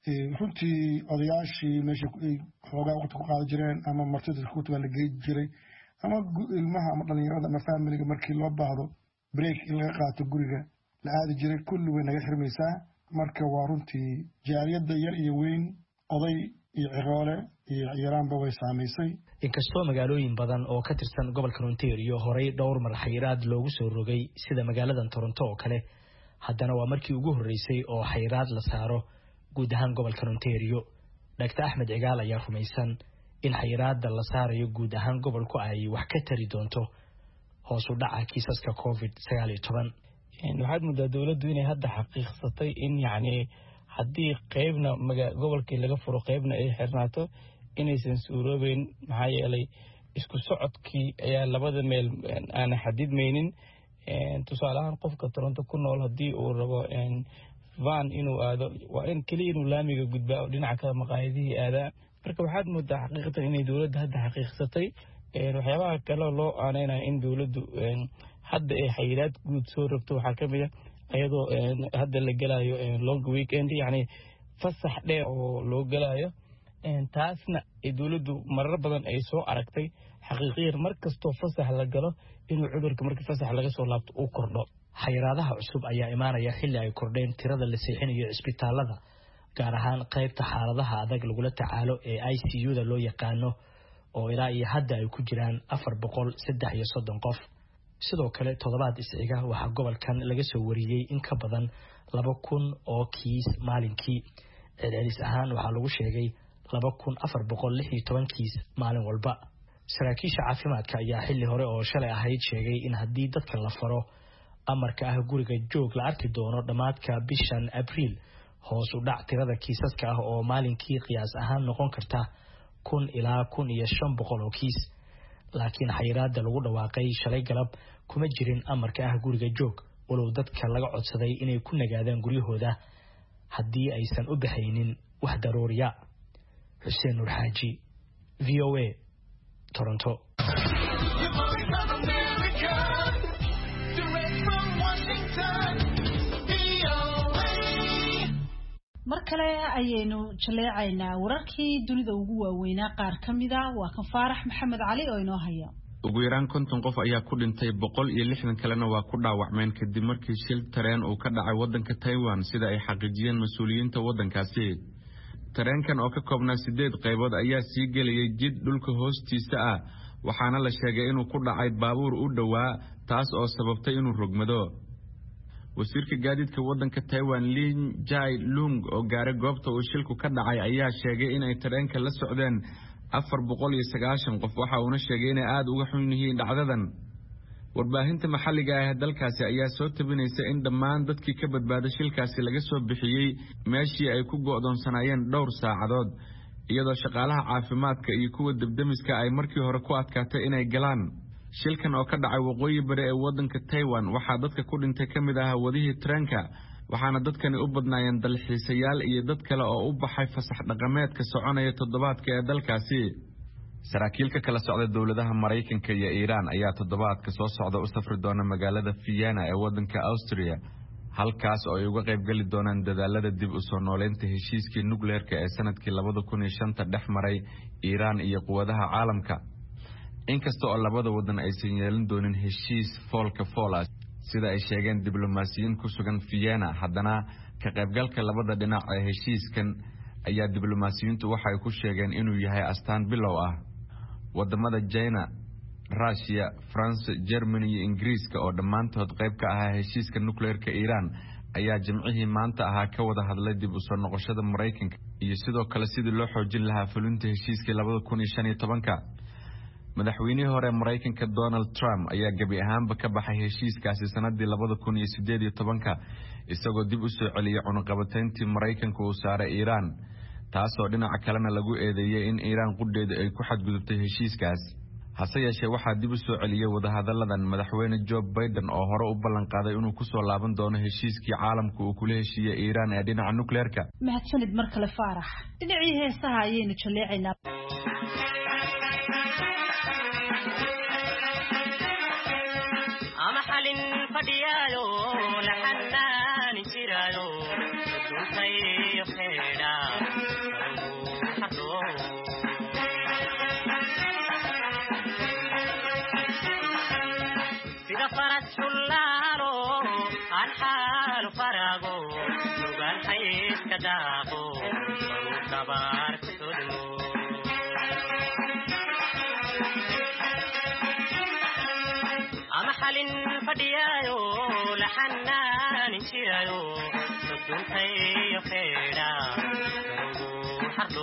runtii odayaashii meesha xoogaa waqti ku qaadi jireen ama martida kutuba la geey jiray ama ilmaha ama dhalinyarada ama familiga markii loo baahdo break in laga qaato guriga la aadi jiray kulli way naga xirmaysaa. marka waa runtii jaaliyadda yar iyo weyn, oday iyo ciroole iyo ciyaaraanba way saameysay. inkastoo magaalooyin badan oo ka tirsan gobolka Ontario horey dhowr mar xayiraad loogu soo rogay sida magaalada Toronto oo kale, haddana waa markii ugu horeysay oo xayiraad la saaro guud ahaan gobolka Ontario. Doctor Axmed Cigaal ayaa rumaysan in xayiraadda la saarayo guud ahaan gobolku ay wax ka tari doonto hoos u dhaca kiisaska covid sagaal iyo toban. waxaad muddaa dawladdu inay hadda xaqiiqsatay in yacni haddii qaybna gobolkii laga furo qaybna ay xirnaato inaysan suuroobeyn, maxaa yeelay isku socodkii ayaa labada meel aan xadidmaynin. tusaale ahaan qofka Toronto ku nool haddii uu rabo van inuu aado waa in keliya inuu laamiga gudbaa oo dhinaca kale maqaayadihii aadaa. marka waxaad muddaa xaqiiqatan inay dawladda hadda xaqiiqsatay. waxyaabaha kale loo aaneynaya in dawladdu hadda ay xayiraad guud soo rogto waxaa ka mid ah iyadoo hadda la gelayo long weekend, yacni fasax dheer oo loo gelayo. taasna dawladdu marar badan ay soo aragtay xaqiiqiyan mar kastoo fasax la galo inuu cudurka marka fasax laga soo laabto uu kordho. xayiraadaha cusub ayaa imaanaya xilli ay kordheen tirada la seexinayo isbitaalada, gaar ahaan qaybta xaaladaha adag lagula tacaalo ee I C U-da loo yaqaano oo ilaa iyo hadda ay ku jiraan afar boqol saddex iyo soddon qof. sidoo kale toddobaad isciga waxaa gobolkan laga soo wariyey in ka badan laba kun oo kiis maalinkii. celcelis ahaan waxaa lagu sheegay laba kun afar boqol lix iyo toban kiis maalin walba. saraakiisha caafimaadka ayaa xilli hore oo shalay ahayd sheegay in haddii dadka la faro amarka ah guriga joog la arki doono dhammaadka bishan Abriil hoos u dhac tirada kiisaska ah oo maalinkii qiyaas ahaan noqon karta kun ilaa kun iyo shan boqol oo kiis. laakiin xayiraadda lagu dhawaaqay shalay galab kuma jirin amarka ah guriga joog, walow dadka laga codsaday inay ku nagaadaan guryahooda haddii aysan u baxaynin wax daruuriya. Xuseen Nuur Xaaji, v o a Toronto. mar kale ayaynu jaleecaynaa wararkii dunida ugu waaweynaa qaar ka mid ah waa kan Faarax Maxamed Cali oo inoo haya. ugu yaraan konton qof ayaa ku dhintay boqol iyo lixdan kalena waa ku dhaawacmeen kadib markii shil tareen uu ka dhacay wadanka Taiwan sida ay xaqiijiyeen mas'uuliyiinta wadankaasi. tareenkan oo ka koobnaa sideed qaybood ayaa sii gelayay jid dhulka hoostiisa ah waxaana la sheegay inuu ku dhacay baabuur u dhawaa taas oo sababtay inuu rogmado. wasiirka gaadiidka wadanka Taiwan Lin Jai Lung oo gaaray goobta uu shilku ka dhacay ayaa sheegay in ay tareenka la socdeen afar boqol iyo sagaashan qof waxa uu sheegay in ay aad uga xun yihiin dhacdadan. warbaahinta maxalliga ah ee dalkaasi ayaa soo tabinaysa in dhammaan dadkii ka badbaaday shilkaasi laga soo bixiyay meeshii ay ku go'doonsanayeen dhowr saacadood iyadoo shaqaalaha caafimaadka iyo kuwa debdemiska ay markii hore ku adkaatay inay galaan. shilkan oo ka dhacay waqooyi bari ee wadanka Taiwan waxaa dadka ku dhintay kamid ah wadihii tareenka waxaana dadkani u badnaayeen dalxiisayaal iyo dad kale oo u baxay fasax dhaqameedka soconaya toddobaadka ee dalkaasi. saraakiilka kala socda dawladaha Mareykanka iyo Iiraan ayaa toddobaadka soo socda u safri doona magaalada Vienna ee wadanka Austria halkaas oo ay uga qayb gali doonaan dadaalada dib u soo nooleynta heshiiskii nukleerka ee sanadkii labada kun iyo shanta dhex maray Iiraan iyo quwadaha caalamka. inkasta oo labada wadan aysan yeelan doonin heshiis foolka foolas sida ay sheegeen diblomaasiyiin ku sugan Vienna haddana ka qaybgalka labada dhinac ee heshiiskan ayaa diblomaasiyiintu waxay ku sheegeen inuu yahay astaan bilow ah. wadamada China, Russia, France, Germany iyo Ingiriiska oo dhammaantood qayb ka ah heshiiska nukleerka Iiraan ayaa jimcihii maanta ahaa ka wada hadlay dib u soo noqoshada Mareykanka iyo sidoo kale sidii loo xoojin lahaa fulinta heshiiskii labada kun iyo shan iyo tobanka. madaxweynihii hore Mareykanka Donald Trump ayaa gabi ahaanba ka baxay heshiiskaasi sanadii labada kun iyo sideed iyo tobanka isagoo dib u soo celiyay cunaqabatayntii Mareykanka uu saaray Iiraan taasoo dhinaca kalena lagu eedeeyay in Iiraan qudheeda ay ku xadgudubtay heshiiskaas. hase yeeshee waxaa dib u soo celiyay wadahadalladan madaxweyne Joe Biden oo hore u ballan qaaday inuu ku soo laaban doono heshiiskii caalamku uu kula heshiiyay Iiraan ee dhinaca nukleerka. mahadsanid mar kale Faarax. dhinacii heesaha ayaynu jaleecaynaa. fadhiyayo la xanaani jirayo duntay xeedha sida faras xulaalo aan xaalo farago lugan xayska daaqo dabar kusodmo xalin fadhiyayo la xanaani jirayo duntay xeedha ugu xardo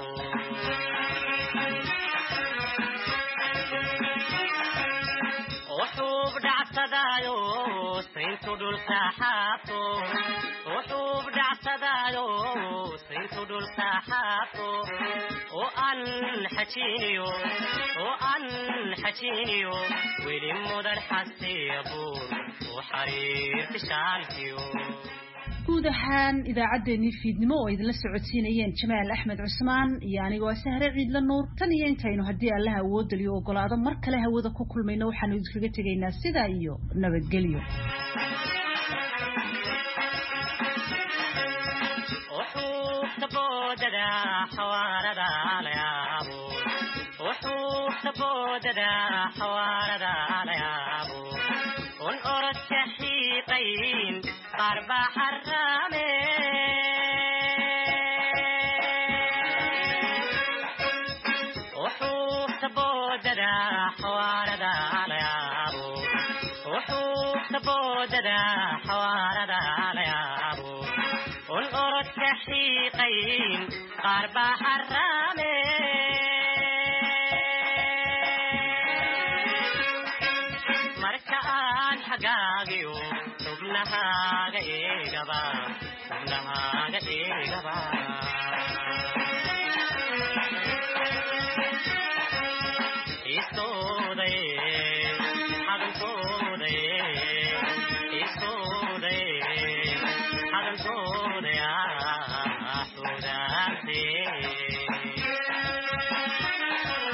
وحوب دعسدايو سينتو دول ساحاتو وحوب دعسدايو سينتو دول ساحاتو وأن حكينيو وأن حكينيو ويلي مودر حسيبون وحرير تشالكيو guud ahaan idaacaddeenii fiidnimo oo idinla socodsiinayeen Jamaal Axmed Cusmaan iyo anigoo Sahre Ciidla Nuur tan iyo intaynu haddii Allah awood liyo ogolaado mar kale hawada ku kulmayno waxaanu idinkaga tegaynaa sidaa iyo nabadgelyo. وحوب حواردا ليابو وحوب تبوددا حواردا ليابو ونقرد كحيقين قرب حرامي وحوب تبوددا حواردا ليابو وحوب تبوددا حواردا ليابو ونقرد كحيقين قرب حرامي مركان حقاقيو تبنها غيقبا تبنها غيقبا إيسودي حقن سودي إيسودي حقن سودي يا سودي saartee